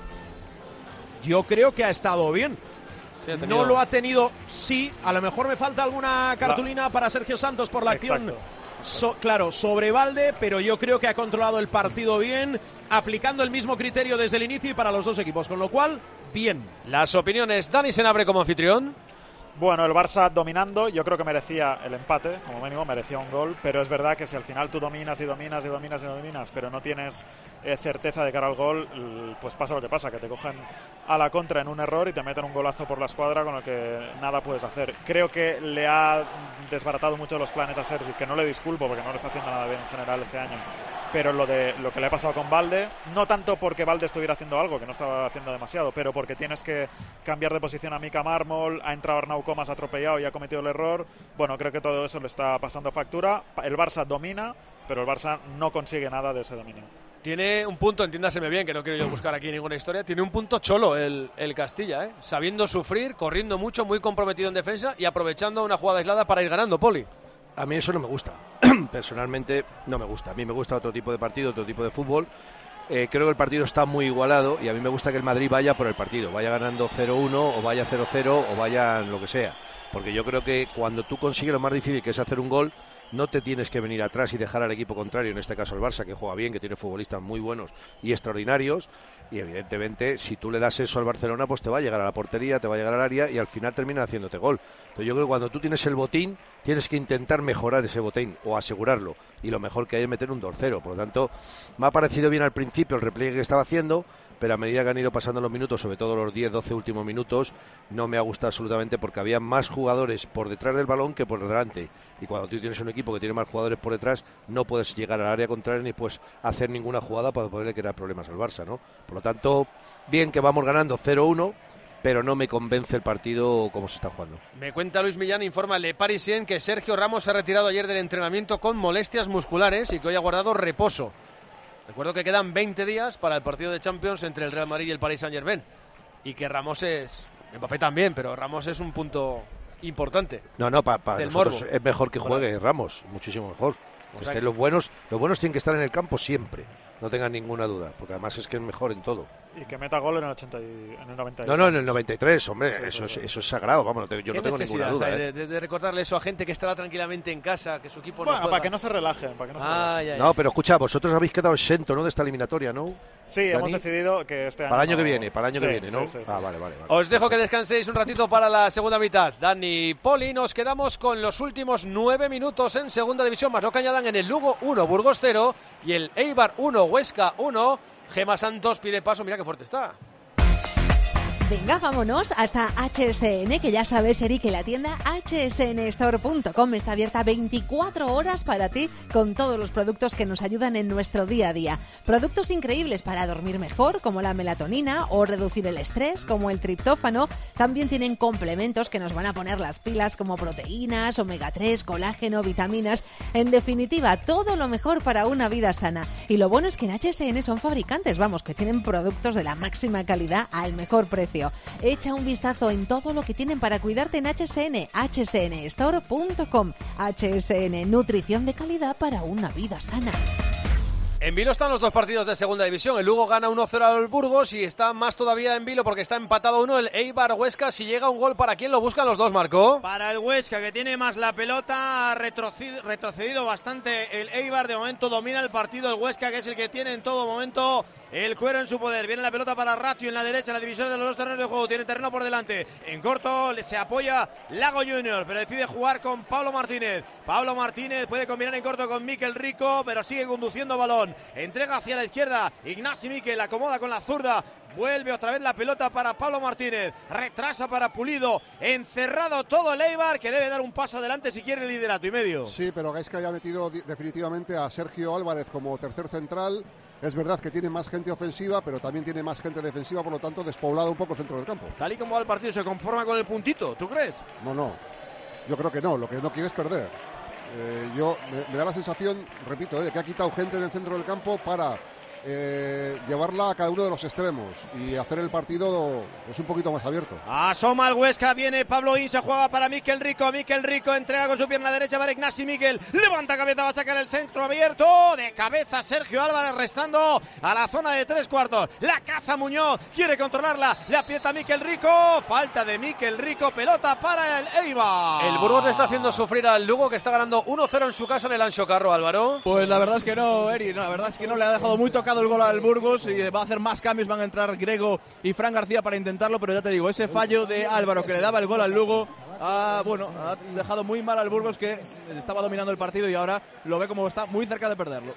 Yo creo que ha estado bien. Sí, ha no lo ha tenido, sí, a lo mejor me falta alguna cartulina la... para Sergio Santos por la acción. So, claro, sobre Valde, pero yo creo que ha controlado el partido bien, aplicando el mismo criterio desde el inicio y para los dos equipos, con lo cual, bien. Las opiniones, Dani Senabre como anfitrión. Bueno, el Barça dominando, yo creo que merecía el empate, como mínimo merecía un gol, pero es verdad que si al final tú dominas y dominas y dominas y dominas, pero no tienes eh, certeza de cara al gol, pues pasa lo que pasa, que te cogen a la contra en un error y te meten un golazo por la escuadra con el que nada puedes hacer. Creo que le ha desbaratado mucho los planes a Sergi, que no le disculpo porque no lo está haciendo nada bien en general este año, pero lo de lo que le ha pasado con Valde, no tanto porque Valde estuviera haciendo algo, que no estaba haciendo demasiado, pero porque tienes que cambiar de posición a Mika Mármol, ha entrado Arnau Comas atropellado y ha cometido el error. Bueno, creo que todo eso le está pasando factura. El Barça domina, pero el Barça no consigue nada de ese dominio. Tiene un punto, entiéndaseme bien, que no quiero yo buscar aquí ninguna historia, tiene un punto cholo el, el Castilla, ¿eh? Sabiendo sufrir, corriendo mucho, muy comprometido en defensa y aprovechando una jugada aislada para ir ganando, Poli. A mí eso no me gusta, personalmente no me gusta, a mí me gusta otro tipo de partido, otro tipo de fútbol. Eh, creo que el partido está muy igualado y a mí me gusta que el Madrid vaya por el partido, vaya ganando cero uno o vaya cero cero o vaya lo que sea, porque yo creo que cuando tú consigues lo más difícil, que es hacer un gol, no te tienes que venir atrás y dejar al equipo contrario, en este caso el Barça, que juega bien, que tiene futbolistas muy buenos y extraordinarios, y evidentemente si tú le das eso al Barcelona, pues te va a llegar a la portería, te va a llegar al área y al final termina haciéndote gol. Entonces yo creo que cuando tú tienes el botín, tienes que intentar mejorar ese botín o asegurarlo, y lo mejor que hay es meter un dos cero. Por lo tanto, me ha parecido bien al principio el repliegue que estaba haciendo, pero a medida que han ido pasando los minutos, sobre todo los diez doce últimos minutos, no me ha gustado absolutamente, porque había más jugadores por detrás del balón que por delante, y cuando tú tienes un equipo que tiene más jugadores por detrás, no puedes llegar al área contraria ni puedes hacer ninguna jugada para poderle crear problemas al Barça, ¿no? Por lo tanto, bien que vamos ganando cero uno, pero no me convence el partido como se está jugando. Me cuenta Luis Millán, informa Le Parisien, que Sergio Ramos se ha retirado ayer del entrenamiento con molestias musculares y que hoy ha guardado reposo. Recuerdo que quedan veinte días para el partido de Champions entre el Real Madrid y el Paris Saint-Germain, y que Ramos es, Mbappé también, pero Ramos es un punto importante. No, no, para pa nosotros morbo. Es mejor que juegue bueno. Ramos, muchísimo mejor. O sea que los buenos, los buenos tienen que estar en el campo siempre, no tengan ninguna duda, porque además es que es mejor en todo. Y que meta gol en el ochenta y, en el noventa y tres. No, no, en el noventa y tres, hombre, sí, eso, sí, es, eso es sagrado, vamos, yo no tengo ninguna duda. De, ¿eh? de, de recordarle eso a gente que estará tranquilamente en casa, que su equipo bueno, no juega. Para que no se relajen, para que no se ah, relajen. ya, ya. No, pero escucha, vosotros habéis quedado exento, ¿no?, de esta eliminatoria, ¿no? Sí, Dani, hemos decidido que este año... Para el año no... que viene, para el año sí, que viene, ¿no? Sí, sí, ah, sí. vale, vale, vale. Os dejo que descanséis un ratito para la segunda mitad. Dani, Poli, nos quedamos con los últimos nueve minutos en segunda división, más lo que añadan en el Lugo uno, Burgos cero y el Eibar uno, Huesca uno. Gema Santos pide paso, mira qué fuerte está. Venga, vámonos hasta H S N, que ya sabes, Eri, que la tienda H S N store punto com está abierta veinticuatro horas para ti con todos los productos que nos ayudan en nuestro día a día. Productos increíbles para dormir mejor, como la melatonina, o reducir el estrés, como el triptófano. También tienen complementos que nos van a poner las pilas, como proteínas, omega tres, colágeno, vitaminas. En definitiva, todo lo mejor para una vida sana. Y lo bueno es que en H S N son fabricantes, vamos, que tienen productos de la máxima calidad al mejor precio. Echa un vistazo en todo lo que tienen para cuidarte en H S N, H S N store punto com. H S N, nutrición de calidad para una vida sana. En vilo están los dos partidos de segunda división. El Lugo gana uno cero al Burgos y está más todavía en vilo porque está empatado uno el Eibar Huesca. Si llega un gol, ¿para quién lo buscan los dos, Marco? Para el Huesca, que tiene más la pelota, ha retrocedido, retrocedido bastante el Eibar. De momento domina el partido el Huesca, que es el que tiene en todo momento el cuero en su poder. Viene la pelota para Ratio en la derecha, en la división de los dos terrenos de juego. Tiene terreno por delante. En corto se apoya Lago Junior, pero decide jugar con Pablo Martínez. Pablo Martínez puede combinar en corto con Mikel Rico, pero sigue conduciendo balón. Entrega hacia la izquierda. Ignasi Mikel acomoda con la zurda. Vuelve otra vez la pelota para Pablo Martínez. Retrasa para Pulido. Encerrado todo el Eibar, que debe dar un paso adelante si quiere el liderato y medio. Sí, pero Gaizka ya ha metido definitivamente a Sergio Álvarez como tercer central. Es verdad que tiene más gente ofensiva, pero también tiene más gente defensiva, por lo tanto despoblado un poco el centro del campo. Tal y como va el partido, ¿se conforma con el puntito? ¿Tú crees? No, no. Yo creo que no. Lo que no quiere es perder. Eh, yo me, me da la sensación, repito, eh, de que ha quitado gente en el centro del campo para eh, llevarla a cada uno de los extremos y hacer el partido pues, un poquito más abierto. Asoma el Huesca, viene Pablo Insa, juega para Mikel Rico. Mikel Rico entrega con su pierna derecha para Ignasi Mikel. Levanta cabeza, va a sacar el centro abierto. De cabeza Sergio Álvarez, restando a la zona de tres cuartos. La caza Muñoz, quiere controlarla. Le aprieta Mikel Rico. Falta de Mikel Rico, pelota para el Eibar. El Burgos le está haciendo sufrir al Lugo, que está ganando uno cero en su casa en el Anxo Carro, Álvaro. Pues la verdad es que no, Eri, no, la verdad es que no le ha dejado muy tocado el gol al Burgos y va a hacer más cambios, van a entrar Grego y Fran García para intentarlo, pero ya te digo, ese fallo de Álvaro que le daba el gol al Lugo ha, bueno, ha dejado muy mal al Burgos, que estaba dominando el partido y ahora lo ve como está muy cerca de perderlo.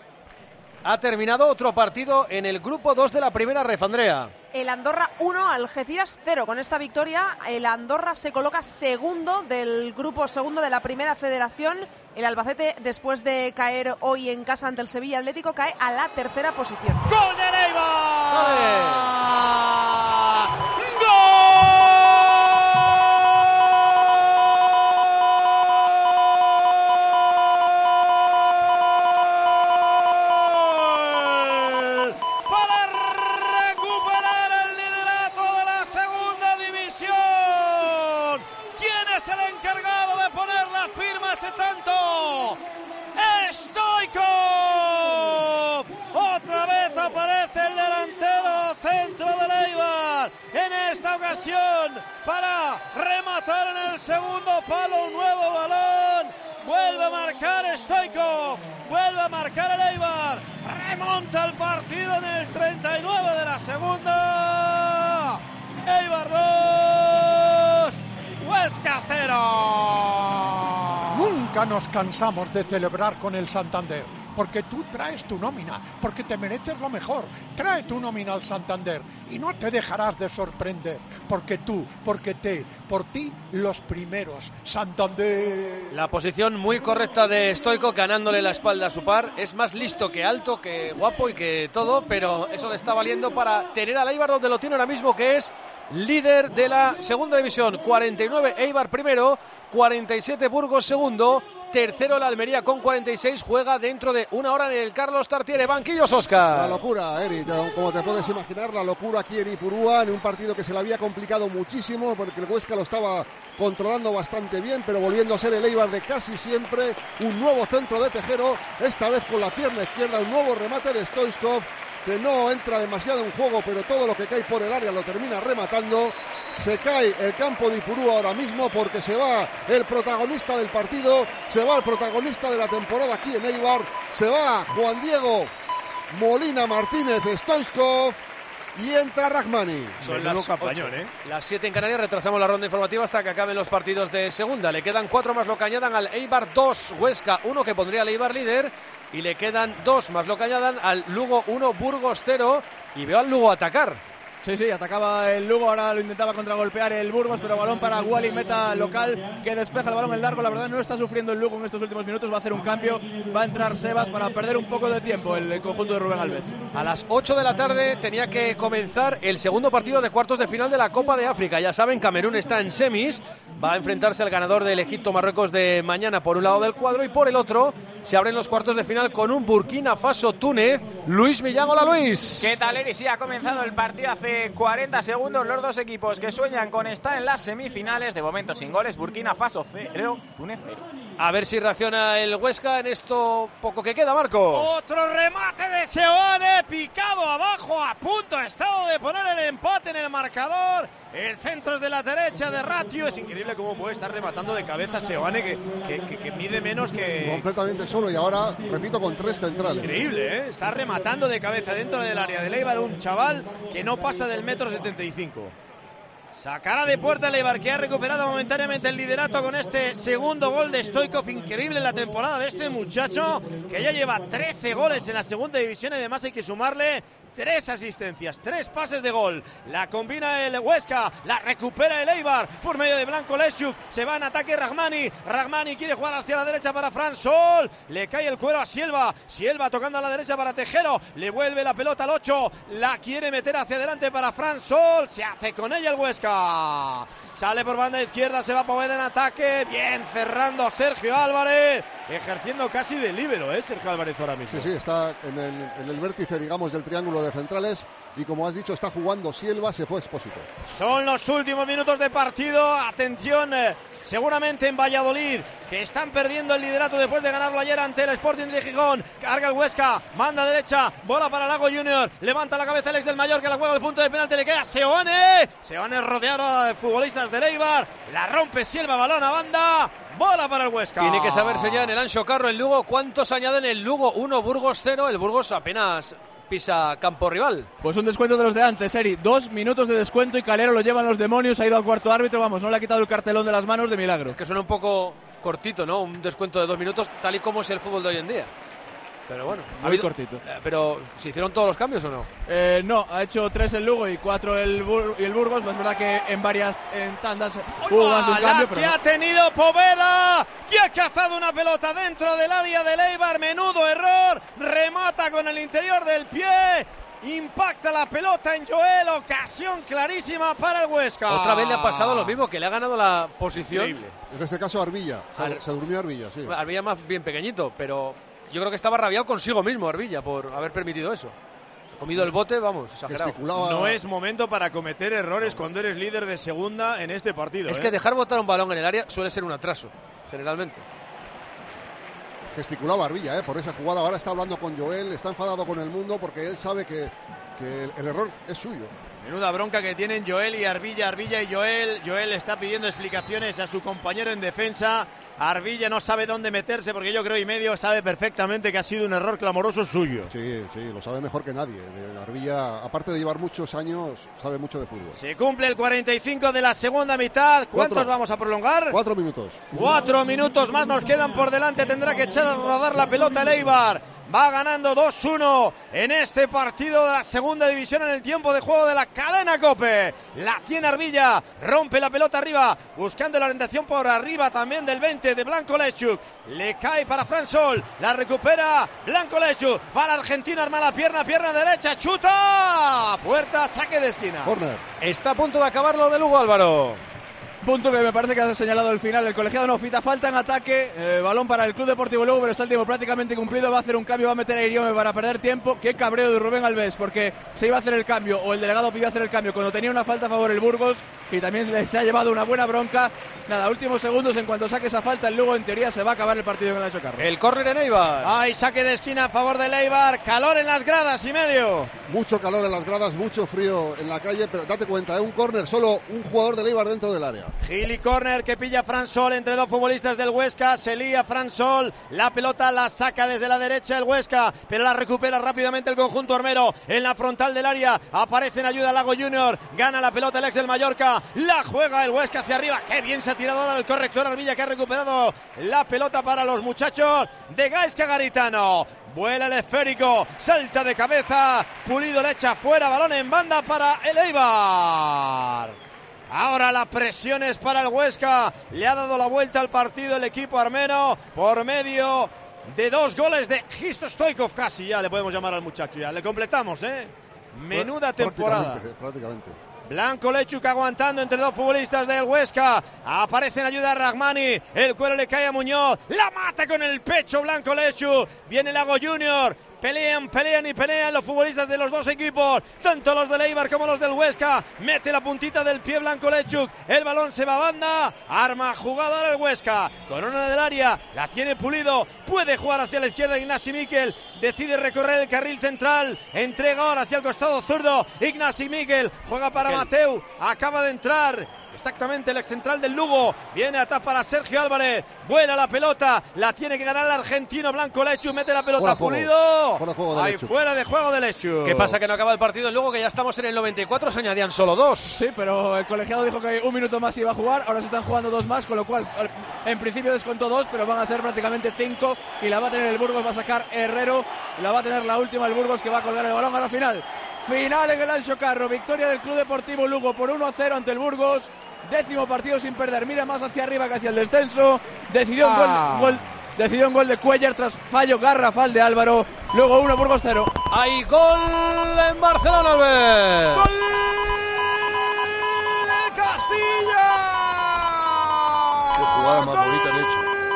Ha terminado otro partido en el grupo dos de la primera ref, Andrea. El Andorra uno, Algeciras cero. Con esta victoria, el Andorra se coloca segundo del grupo segundo de la primera federación. El Albacete, después de caer hoy en casa ante el Sevilla Atlético, cae a la tercera posición. ¡Gol del Eibar! ¡Gol! Tanto Stoichkov, otra vez aparece el delantero centro del Eibar, en esta ocasión para rematar en el segundo palo un nuevo balón. Vuelve a marcar Stoichkov, vuelve a marcar el Eibar, remonta el partido en el treinta y nueve de la segunda. Eibar dos, Huesca cero. Nunca nos cansamos de celebrar con el Santander, porque tú traes tu nómina, porque te mereces lo mejor. Trae tu nómina al Santander y no te dejarás de sorprender, porque tú, porque te, por ti, los primeros. Santander. La posición muy correcta de Stoichkov, ganándole la espalda a su par. Es más listo que alto, que guapo y que todo, pero eso le está valiendo para tener al Eibar donde lo tiene ahora mismo, que es líder de la segunda división. cuarenta y nueve Eibar primero, cuarenta y siete Burgos segundo, tercero la Almería con cuarenta y seis, juega dentro de una hora en el Carlos Tartiere. Banquillos, Óscar. La locura, Eri, como te puedes imaginar, la locura aquí en Ipurúa, en un partido que se le había complicado muchísimo, porque el Huesca lo estaba controlando bastante bien, pero volviendo a ser el Eibar de casi siempre. Un nuevo centro de Tejero, esta vez con la pierna izquierda, un nuevo remate de Stoichkov, que no entra demasiado en juego, pero todo lo que cae por el área lo termina rematando. Se cae el campo de Ipurúa ahora mismo, porque se va el protagonista del partido, se va el protagonista de la temporada aquí en Eibar, se va Juan Diego Molina Martínez Stoichkov y entra Rahmani. Son las campañón, ¿eh? Las siete en Canarias. Retrasamos la ronda informativa hasta que acaben los partidos de segunda. Le quedan cuatro más lo que añadan al Eibar dos, Huesca uno, que pondría al Eibar líder, y le quedan dos más lo que añadan al Lugo uno, Burgos cero, y veo al Lugo atacar. Sí, sí, atacaba el Lugo, ahora lo intentaba contragolpear el Burgos, pero balón para Wally, meta local, que despeja el balón en largo. La verdad no lo está sufriendo el Lugo en estos últimos minutos, va a hacer un cambio, va a entrar Sebas para perder un poco de tiempo el conjunto de Rubén Alves. A las ocho de la tarde tenía que comenzar el segundo partido de cuartos de final de la Copa de África. Ya saben, Camerún está en semis, va a enfrentarse al ganador del Egipto-Marruecos de mañana por un lado del cuadro y por el otro se abren los cuartos de final con un Burkina Faso-Túnez. Luis Millán, hola Luis. ¿Qué tal, Eri? Sí, ha comenzado el partido hace cuarenta segundos. Los dos equipos que sueñan con estar en las semifinales, de momento sin goles. Burkina Faso cero, Túnez cero. A ver si reacciona el Huesca en esto poco que queda, Marco. Otro remate de Seoane, picado abajo, a punto ha estado de poner el empate en el marcador. El centro es de la derecha de Ratio. Es increíble cómo puede estar rematando de cabeza Seoane, que, que, que, que mide menos que... Completamente solo y ahora, repito, con tres centrales. Increíble, ¿eh? Está rematando de cabeza dentro del área del Eibar, un chaval que no pasa del metro setenta y cinco. Sacará de puerta el Eibar, que ha recuperado momentáneamente el liderato con este segundo gol de Stoichkov. Increíble la temporada de este muchacho, que ya lleva trece goles en la segunda división y además hay que sumarle tres asistencias, tres pases de gol. La combina el Huesca, la recupera el Eibar por medio de Blanco Lesiuk. Se va en ataque Rahmani. Rahmani quiere jugar hacia la derecha para Fran Sol. Le cae el cuero a Silva. Silva tocando a la derecha para Tejero. Le vuelve la pelota al ocho. La quiere meter hacia adelante para Fran Sol. Se hace con ella el Huesca. Sale por banda izquierda, se va Poveda en ataque. Bien cerrando Sergio Álvarez. Ejerciendo casi de líbero, ¿eh? Sergio Álvarez ahora mismo. Sí, sí, está en el, en el vértice, digamos, del triángulo de centrales. Y como has dicho, está jugando Silva, se fue Expósito. Son los últimos minutos de partido. Atención, eh, seguramente en Valladolid, que están perdiendo el liderato después de ganarlo ayer ante el Sporting de Gijón. Carga el Huesca, manda derecha, bola para Lago Junior. Levanta la cabeza el ex del Mallorca, la juega del punto de penalti, le queda Seoane. Seoane rodeado de futbolistas del Eibar. La rompe Silva, balón a banda. Bola para el Huesca. Tiene que saberse ya en el Anxo Carro el Lugo. ¿Cuántos añaden el Lugo? uno, Burgos cero. El Burgos apenas pisa campo rival. Pues un descuento de los de antes, Eri. Dos minutos de descuento y Calero lo llevan los demonios. Ha ido al cuarto árbitro. Vamos, no le ha quitado el cartelón de las manos de milagro. Es que suena un poco cortito, ¿no? Un descuento de dos minutos, tal y como es el fútbol de hoy en día. Pero bueno, muy habido, cortito. Eh, pero ¿se hicieron todos los cambios o no? Eh, no, ha hecho tres el Lugo y cuatro el, Bur y el Burgos. Es verdad que en varias en tandas hubo más de un cambio. Que pero no. ha tenido Poveda, que ha cazado una pelota dentro del área del Eibar. Menudo error. Remata con el interior del pie. Impacta la pelota en Joel. Ocasión clarísima para el Huesca. Otra vez le ha pasado lo mismo, que le ha ganado la posición. Increíble. En este caso Arbilla. Ar se durmió Arbilla, sí. Arbilla más bien pequeñito, pero yo creo que estaba rabiado consigo mismo Arbilla por haber permitido eso. Ha comido el bote, vamos, exagerado. No es momento para cometer errores cuando eres líder de segunda en este partido. Es ¿eh? que dejar botar un balón en el área suele ser un atraso, generalmente. Gesticulaba Arbilla, ¿eh? Por esa jugada. Ahora está hablando con Joel, está enfadado con el mundo porque él sabe que, que el, el error es suyo. Menuda bronca que tienen Joel y Arbilla, Arbilla y Joel. Joel está pidiendo explicaciones a su compañero en defensa. Arbilla no sabe dónde meterse porque yo creo y medio sabe perfectamente que ha sido un error clamoroso suyo. Sí, sí, lo sabe mejor que nadie. Arbilla, aparte de llevar muchos años, sabe mucho de fútbol. Se cumple el cuarenta y cinco de la segunda mitad. ¿Cuántos Cuatro. vamos a prolongar? Cuatro minutos. Cuatro minutos más nos quedan por delante. Tendrá que echar a rodar la pelota el Eibar. Va ganando dos uno en este partido de la segunda división en el tiempo de juego de la cadena COPE. La tiene Arbilla, rompe la pelota arriba, buscando la orientación por arriba también del veinte de Blanco Lesiuk. Le cae para Fran Sol, la recupera Blanco Lesiuk. Va el argentino, arma la pierna, pierna derecha, chuta. Puerta, saque de esquina. Corner. Está a punto de acabar lo de Lugo, Álvaro. Punto que me parece que ha señalado el final el colegiado. No, fita falta en ataque, eh, balón para el Club Deportivo Lugo, pero está el tiempo prácticamente cumplido. Va a hacer un cambio, va a meter a Iriome para perder tiempo. Qué cabreo de Rubén Alves, porque se iba a hacer el cambio, o el delegado pidió hacer el cambio cuando tenía una falta a favor el Burgos, y también se ha llevado una buena bronca. Nada, últimos segundos, en cuanto saque esa falta el Lugo, en teoría se va a acabar el partido en el Anxo Carro. El córner en Eibar. Ay, saque de esquina a favor del Eibar. Calor en las gradas y medio. Mucho calor en las gradas, mucho frío en la calle, pero date cuenta, es un córner, solo un jugador del Eibar dentro del área. Gili córner que pilla Fran Sol entre dos futbolistas del Huesca. Se lía Fran Sol, la pelota la saca desde la derecha el Huesca, pero la recupera rápidamente el conjunto armero en la frontal del área. Aparece en ayuda Lago Junior, gana la pelota el ex del Mallorca, Huesca, la juega el Huesca hacia arriba, qué bien se ha tirado ahora el corrector Arvilla, que ha recuperado la pelota para los muchachos de Gaizka Garitano. Vuela el esférico, salta de cabeza, Pulido le echa fuera, balón en banda para el Eibar. Ahora la presión es para el Huesca, le ha dado la vuelta al partido el equipo armeno por medio de dos goles de Hristo Stoichkov, casi ya le podemos llamar al muchacho, ya le completamos, ¿eh? Menuda temporada. Prácticamente, prácticamente. Blanco Lechuk aguantando entre dos futbolistas del Huesca. Aparece en ayuda a Rahmani. El cuero le cae a Muñoz. La mata con el pecho Blanco Lechuk. Viene Lago Junior. Pelean, pelean y pelean los futbolistas de los dos equipos, tanto los del Eibar como los del Huesca. Mete la puntita del pie Blanco Lechuk. El balón se va a banda. Arma jugador el Huesca. Corona del área. La tiene Pulido. Puede jugar hacia la izquierda Ignasi Miquel. Decide recorrer el carril central. Entrega ahora hacia el costado zurdo. Ignasi Miquel. Juega para Mateu. Acaba de entrar. Exactamente el ex central del Lugo. Viene atrás para Sergio Álvarez. Vuela la pelota. La tiene que ganar el argentino Blanco Lechuk. Mete la pelota. Pulido. Ahí fuera de juego de Lechuk. ¿Qué pasa que no acaba el partido? El Lugo, que ya estamos en el noventa y cuatro, se añadían solo dos. Sí, pero el colegiado dijo que un minuto más iba a jugar. Ahora se están jugando dos más, con lo cual en principio descontó dos, pero van a ser prácticamente cinco. Y la va a tener el Burgos. Va a sacar Herrero. La va a tener la última el Burgos, que va a colgar el balón a la final. Final en el Anxo Carro. Victoria del Club Deportivo Lugo por uno a cero ante el Burgos. Décimo partido sin perder, mira más hacia arriba que hacia el descenso. Decidió un ah. gol, gol, decidió un gol de Cuellar tras fallo garrafal de Álvaro. Luego uno, Burgos cero. Hay gol en Barcelona, Albert. ¡Gol del Castilla! ¡Qué jugada más bonita han hecho!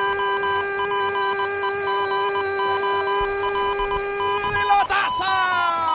¡De la tasa!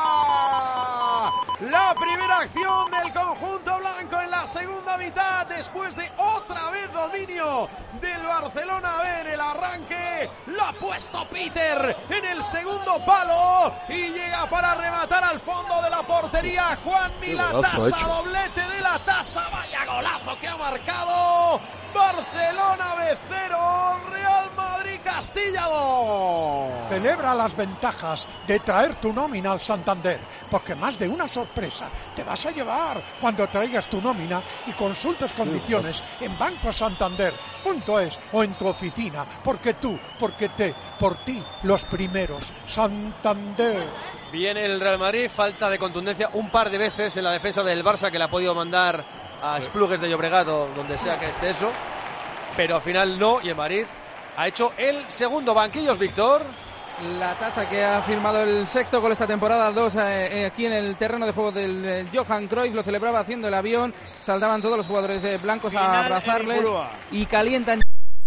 La primera acción del conjunto blanco en la segunda mitad, después de otra vez dominio del Barcelona. A ver, el arranque lo ha puesto Peter en el segundo palo y llega para rematar al fondo de la portería Juanmi La Tasa, doblete de La Tasa, vaya golazo que ha marcado. Barcelona B cero, Real Madrid Castilla dos. Celebra las ventajas de traer tu nómina al Santander, porque más de una sorpresa te vas a llevar cuando traigas tu nómina y consultes condiciones en banco santander punto es o en tu oficina, porque tú, porque te, por ti, los primeros. Santander. Viene el Real Madrid, falta de contundencia un par de veces en la defensa del Barça, que le ha podido mandar a sí. Esplugues de Llobregat o donde sea que esté eso, pero al final no, y el Madrid ha hecho el segundo. Banquillos, Víctor. La Tasa, que ha firmado el sexto gol esta temporada, dos eh, aquí en el terreno de juego del eh, Johan Cruyff, lo celebraba haciendo el avión, saltaban todos los jugadores eh, blancos Final a abrazarle y calientan.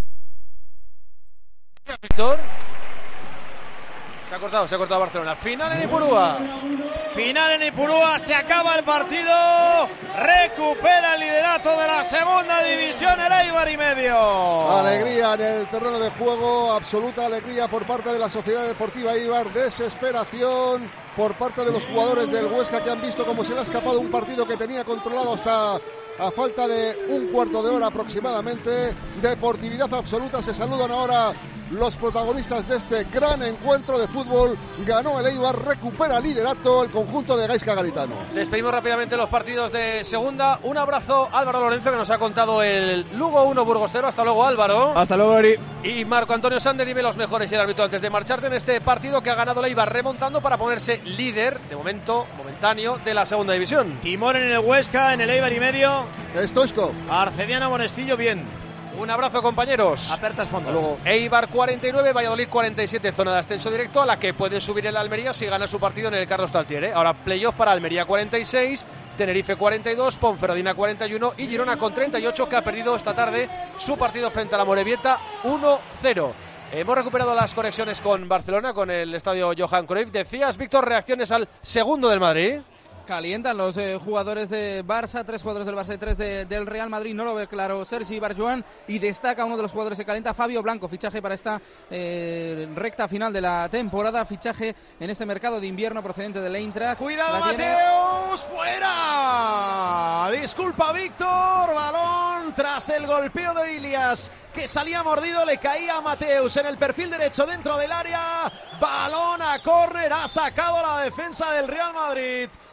Víctor. Se ha cortado, se ha cortado Barcelona. Final en Ipurúa. Final en Ipurúa, se acaba el partido. Recupera el liderato de la segunda división el Eibar y medio. Alegría en el terreno de juego, absoluta alegría por parte de la Sociedad Deportiva Eibar. Desesperación por parte de los jugadores del Huesca, que han visto cómo se le ha escapado un partido que tenía controlado hasta a falta de un cuarto de hora aproximadamente. Deportividad absoluta. Se saludan ahora los protagonistas de este gran encuentro de fútbol. Ganó el Eibar, recupera liderato el conjunto de Gaizka Garitano. Despedimos rápidamente los partidos de segunda. Un abrazo a Álvaro Lorenzo, que nos ha contado el Lugo uno, Burgos cero. Hasta luego, Álvaro. Hasta luego, Eri. Y Marco Antonio Sander, dime los mejores y el árbitro antes de marcharte en este partido que ha ganado el Eibar, remontando para ponerse líder, de momento, momentáneo, de la segunda división. Timón en el Huesca, en el Eibar y medio. Stoichkov. Arcediano Monestillo, bien. Un abrazo, compañeros. Apertas fondos. Eibar cuarenta y nueve, Valladolid cuarenta y siete, zona de ascenso directo a la que puede subir el Almería si gana su partido en el Carlos Taltier, ¿eh? Ahora playoff para Almería cuarenta y seis, Tenerife cuarenta y dos, Ponferradina cuarenta y uno y Girona con treinta y ocho, que ha perdido esta tarde su partido frente a la Morevieta uno cero. Hemos recuperado las conexiones con Barcelona, con el estadio Johan Cruyff. Decías, Víctor, reacciones al segundo del Madrid. Calientan los eh, jugadores de Barça, tres jugadores del Barça y tres de, del Real Madrid. No lo ve claro Sergi Barjuan, y destaca uno de los jugadores que calienta, Fabio Blanco, fichaje para esta eh, recta final de la temporada, fichaje en este mercado de invierno procedente del Eintracht. ¡Cuidado, Mateus! ¡Fuera! Disculpa, Víctor. Balón tras el golpeo de Ilias, que salía mordido, le caía a Mateus en el perfil derecho dentro del área. Balón a córner, ha sacado la defensa del Real Madrid.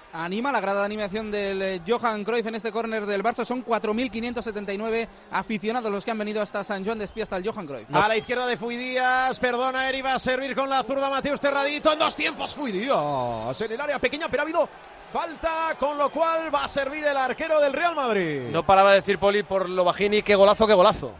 Anima la grada de animación del eh, Johan Cruyff en este córner del Barça. Son cuatro mil quinientos setenta y nueve aficionados los que han venido hasta San Joan de Espí, hasta el Johan Cruyff. No. A la izquierda de Fui Díaz, perdona, Eri va a servir con la zurda Mateus Terradito en dos tiempos. Fui Díaz en el área pequeña, pero ha habido falta, con lo cual va a servir el arquero del Real Madrid. No paraba de decir Poli por lo bajini, qué golazo, qué golazo.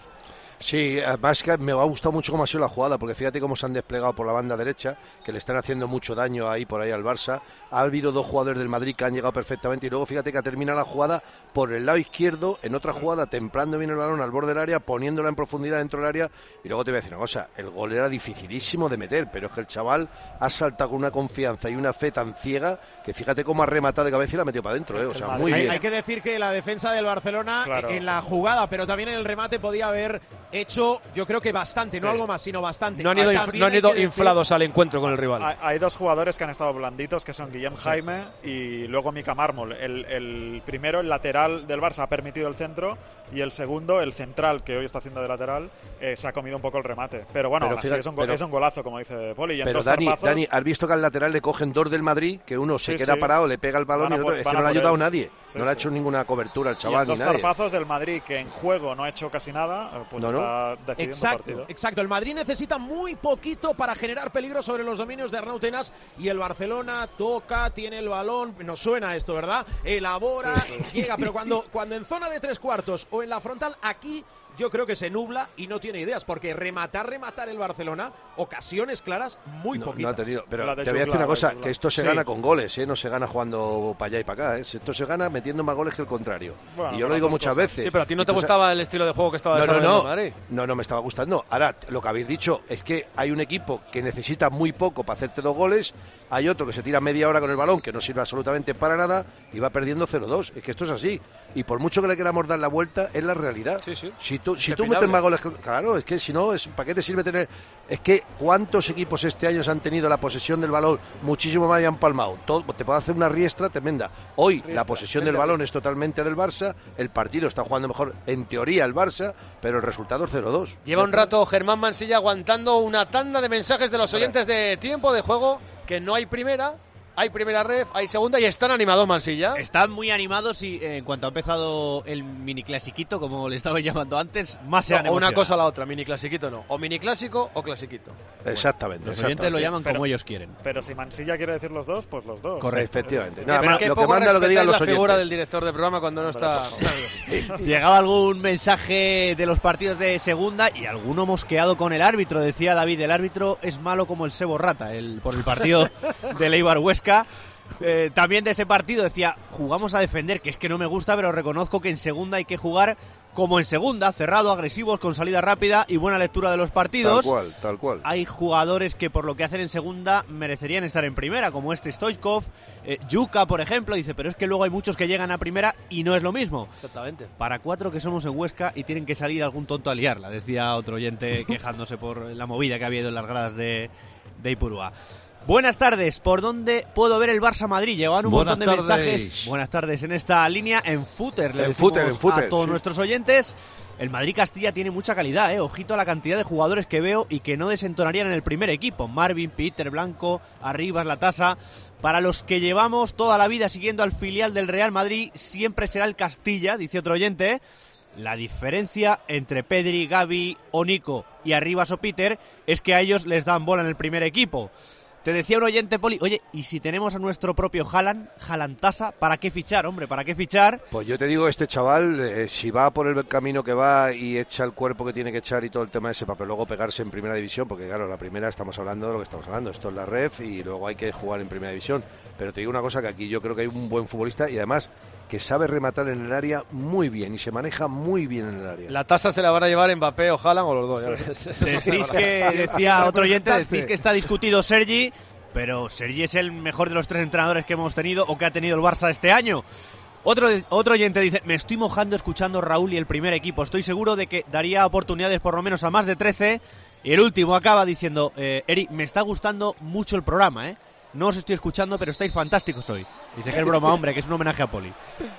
Sí, además que me ha gustado mucho cómo ha sido la jugada, porque fíjate cómo se han desplegado por la banda derecha, que le están haciendo mucho daño ahí por ahí al Barça. Ha habido dos jugadores del Madrid que han llegado perfectamente y luego fíjate que ha terminado la jugada por el lado izquierdo, en otra jugada templando bien el balón al borde del área, poniéndola en profundidad dentro del área. Y luego te voy a decir una cosa, el gol era dificilísimo de meter, pero es que el chaval ha saltado con una confianza y una fe tan ciega que fíjate cómo ha rematado de cabeza y la ha metido para adentro, ¿eh? O sea, muy hay, bien. Hay que decir que la defensa del Barcelona, Claro. en la jugada, pero también en el remate, podía haber hecho, yo creo que bastante, Sí. no algo más, sino bastante. No han ido, Ah, inf- también no han hay ido que decir- inflados al encuentro con el rival. Hay, hay dos jugadores que han estado blanditos, que son Guillem Jaime y luego Mika Mármol. El, el primero, el lateral del Barça, ha permitido el centro, y el segundo, el central, que hoy está haciendo de lateral, eh, se ha comido un poco el remate. Pero bueno, Pero aún así fíjate, es, un go- pero- es un golazo, como dice Poli. Y en Pero dos Dani, zarpazos- Dani, has visto que al lateral le cogen dos del Madrid, que uno se Sí, queda sí. parado, le pega el balón Van a y el otro, por- es que van no a le ha por ayudado él. nadie. Sí, no le ha sí. hecho ninguna cobertura al Y chaval en dos ni nadie. zarpazos del Madrid, que en juego no ha hecho casi nada, eh, pues No, no. está decidiendo el Exacto, partido. exacto. El Madrid necesita muy poquito para generar peligro sobre los dominios de Arnau Tenas, y el Barcelona toca, tiene el balón, nos suena esto, ¿verdad? Elabora, llega, pero cuando, cuando en zona de tres cuartos o en la frontal, aquí yo creo que se nubla y no tiene ideas, porque rematar, rematar el Barcelona, ocasiones claras, muy No, poquitas. no ha tenido, pero La de te voy a decir Juglar, una cosa, la de que esto se Juglar. gana Sí. con goles, ¿eh? No se gana jugando para allá y para acá, ¿eh? Esto se gana metiendo más goles que el contrario. Bueno, y yo con lo digo las dos muchas cosas. veces. Sí, pero a ti no te Y tú sa- gustaba el estilo de juego que estaba No, no, desarrollando no. Madrid. No, no me estaba gustando. Ahora, lo que habéis dicho es que hay un equipo que necesita muy poco para hacerte dos goles, hay otro que se tira media hora con el balón, que no sirve absolutamente para nada, y va perdiendo cero dos. Es que esto es así. Y por mucho que le queramos dar la vuelta, es la realidad. Sí, sí. Si tú, si Es tú impepinable. metes más goles, que- claro, es que si no, es, ¿para qué te sirve tener? Es que ¿cuántos equipos este año se han tenido la posesión del balón muchísimo más y han palmado? Todo, te puede hacer una riestra tremenda. Hoy Riestra, la posesión vente del a balón riestra. es totalmente del Barça, el partido está jugando mejor en teoría el Barça, pero el resultado es cero dos. Lleva un rato Germán Mansilla aguantando una tanda de mensajes de los oyentes de tiempo de juego, que no hay primera, hay primera ref, hay segunda y están animados Mansilla. Están muy animados y eh, en cuanto ha empezado el mini clasiquito, como le estabais llamando antes, más se No, han o una emocionado. cosa o la otra, mini clasiquito no, o mini clásico o clasiquito. Exactamente. Los oyentes lo llaman como ellos quieren. Pero si Mansilla quiere decir los dos, pues los dos. Correcto, efectivamente. Pero Nada más, qué lo que poco manda lo que digan los respetáis la figura oyentes. del director de programa cuando no está. Llegaba algún mensaje de los partidos de segunda y alguno mosqueado con el árbitro. Decía David, el árbitro es malo como el Sebo Rata el, por el partido de Eibar Huesca. Eh, también de ese partido decía, jugamos a defender, que es que no me gusta, pero reconozco que en segunda hay que jugar como en segunda, cerrado, agresivos, con salida rápida y buena lectura de los partidos. Tal cual, tal cual. Hay jugadores que por lo que hacen en segunda merecerían estar en primera, como este Stoichkov, eh, Yuka, por ejemplo, dice, pero es que luego hay muchos que llegan a primera y no es lo mismo. Exactamente. Para cuatro que somos en Huesca y tienen que salir algún tonto a liarla, decía otro oyente quejándose por la movida que ha habido en las gradas de, de Ipurúa. Buenas tardes, ¿por dónde puedo ver el Barça-Madrid? Llevan un Buenas montón de tardes. mensajes. Buenas tardes en esta línea, en Footer, le En decimos Footer, en Footer, a todos sí. nuestros oyentes. El Madrid-Castilla tiene mucha calidad, ¿eh? Ojito a la cantidad de jugadores que veo y que no desentonarían en el primer equipo. Marvin, Peter, Blanco, Arribas, La Tasa. Para los que llevamos toda la vida siguiendo al filial del Real Madrid, siempre será el Castilla, dice otro oyente, ¿eh? La diferencia entre Pedri, Gavi o Nico y Arribas o Peter es que a ellos les dan bola en el primer equipo. Te decía un oyente, Poli, oye, ¿y si tenemos a nuestro propio Haaland, Haaland-Tasa, ¿para qué fichar, hombre? ¿Para qué fichar? Pues yo te digo, este chaval, eh, si va por el camino que va y echa el cuerpo que tiene que echar y todo el tema ese, para luego pegarse en primera división, porque claro, la primera estamos hablando de lo que estamos hablando, esto es la ref y luego hay que jugar en primera división. Pero te digo una cosa, que aquí yo creo que hay un buen futbolista y además que sabe rematar en el área muy bien y se maneja muy bien en el área. La tasa se la van a llevar Mbappé o Haaland o los dos. ya ves. Eso se Decís van a- que, decía otro oyente, decís que está discutido Sergi, pero Sergi es el mejor de los tres entrenadores que hemos tenido o que ha tenido el Barça este año. Otro, otro oyente dice, me estoy mojando escuchando Raúl y el primer equipo, estoy seguro de que daría oportunidades por lo menos a más de trece. Y el último acaba diciendo, eh, Eri, me está gustando mucho el programa, ¿eh? No os estoy escuchando, pero estáis fantásticos hoy. Dice que es broma, hombre, que es un homenaje a Poli.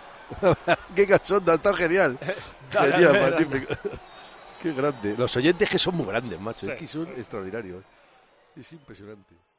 Qué cachondo, está genial. Dale, Genial, dale, magnífico. Qué grande. Los oyentes que son muy grandes, macho, Sí. es que son extraordinarios. Es impresionante.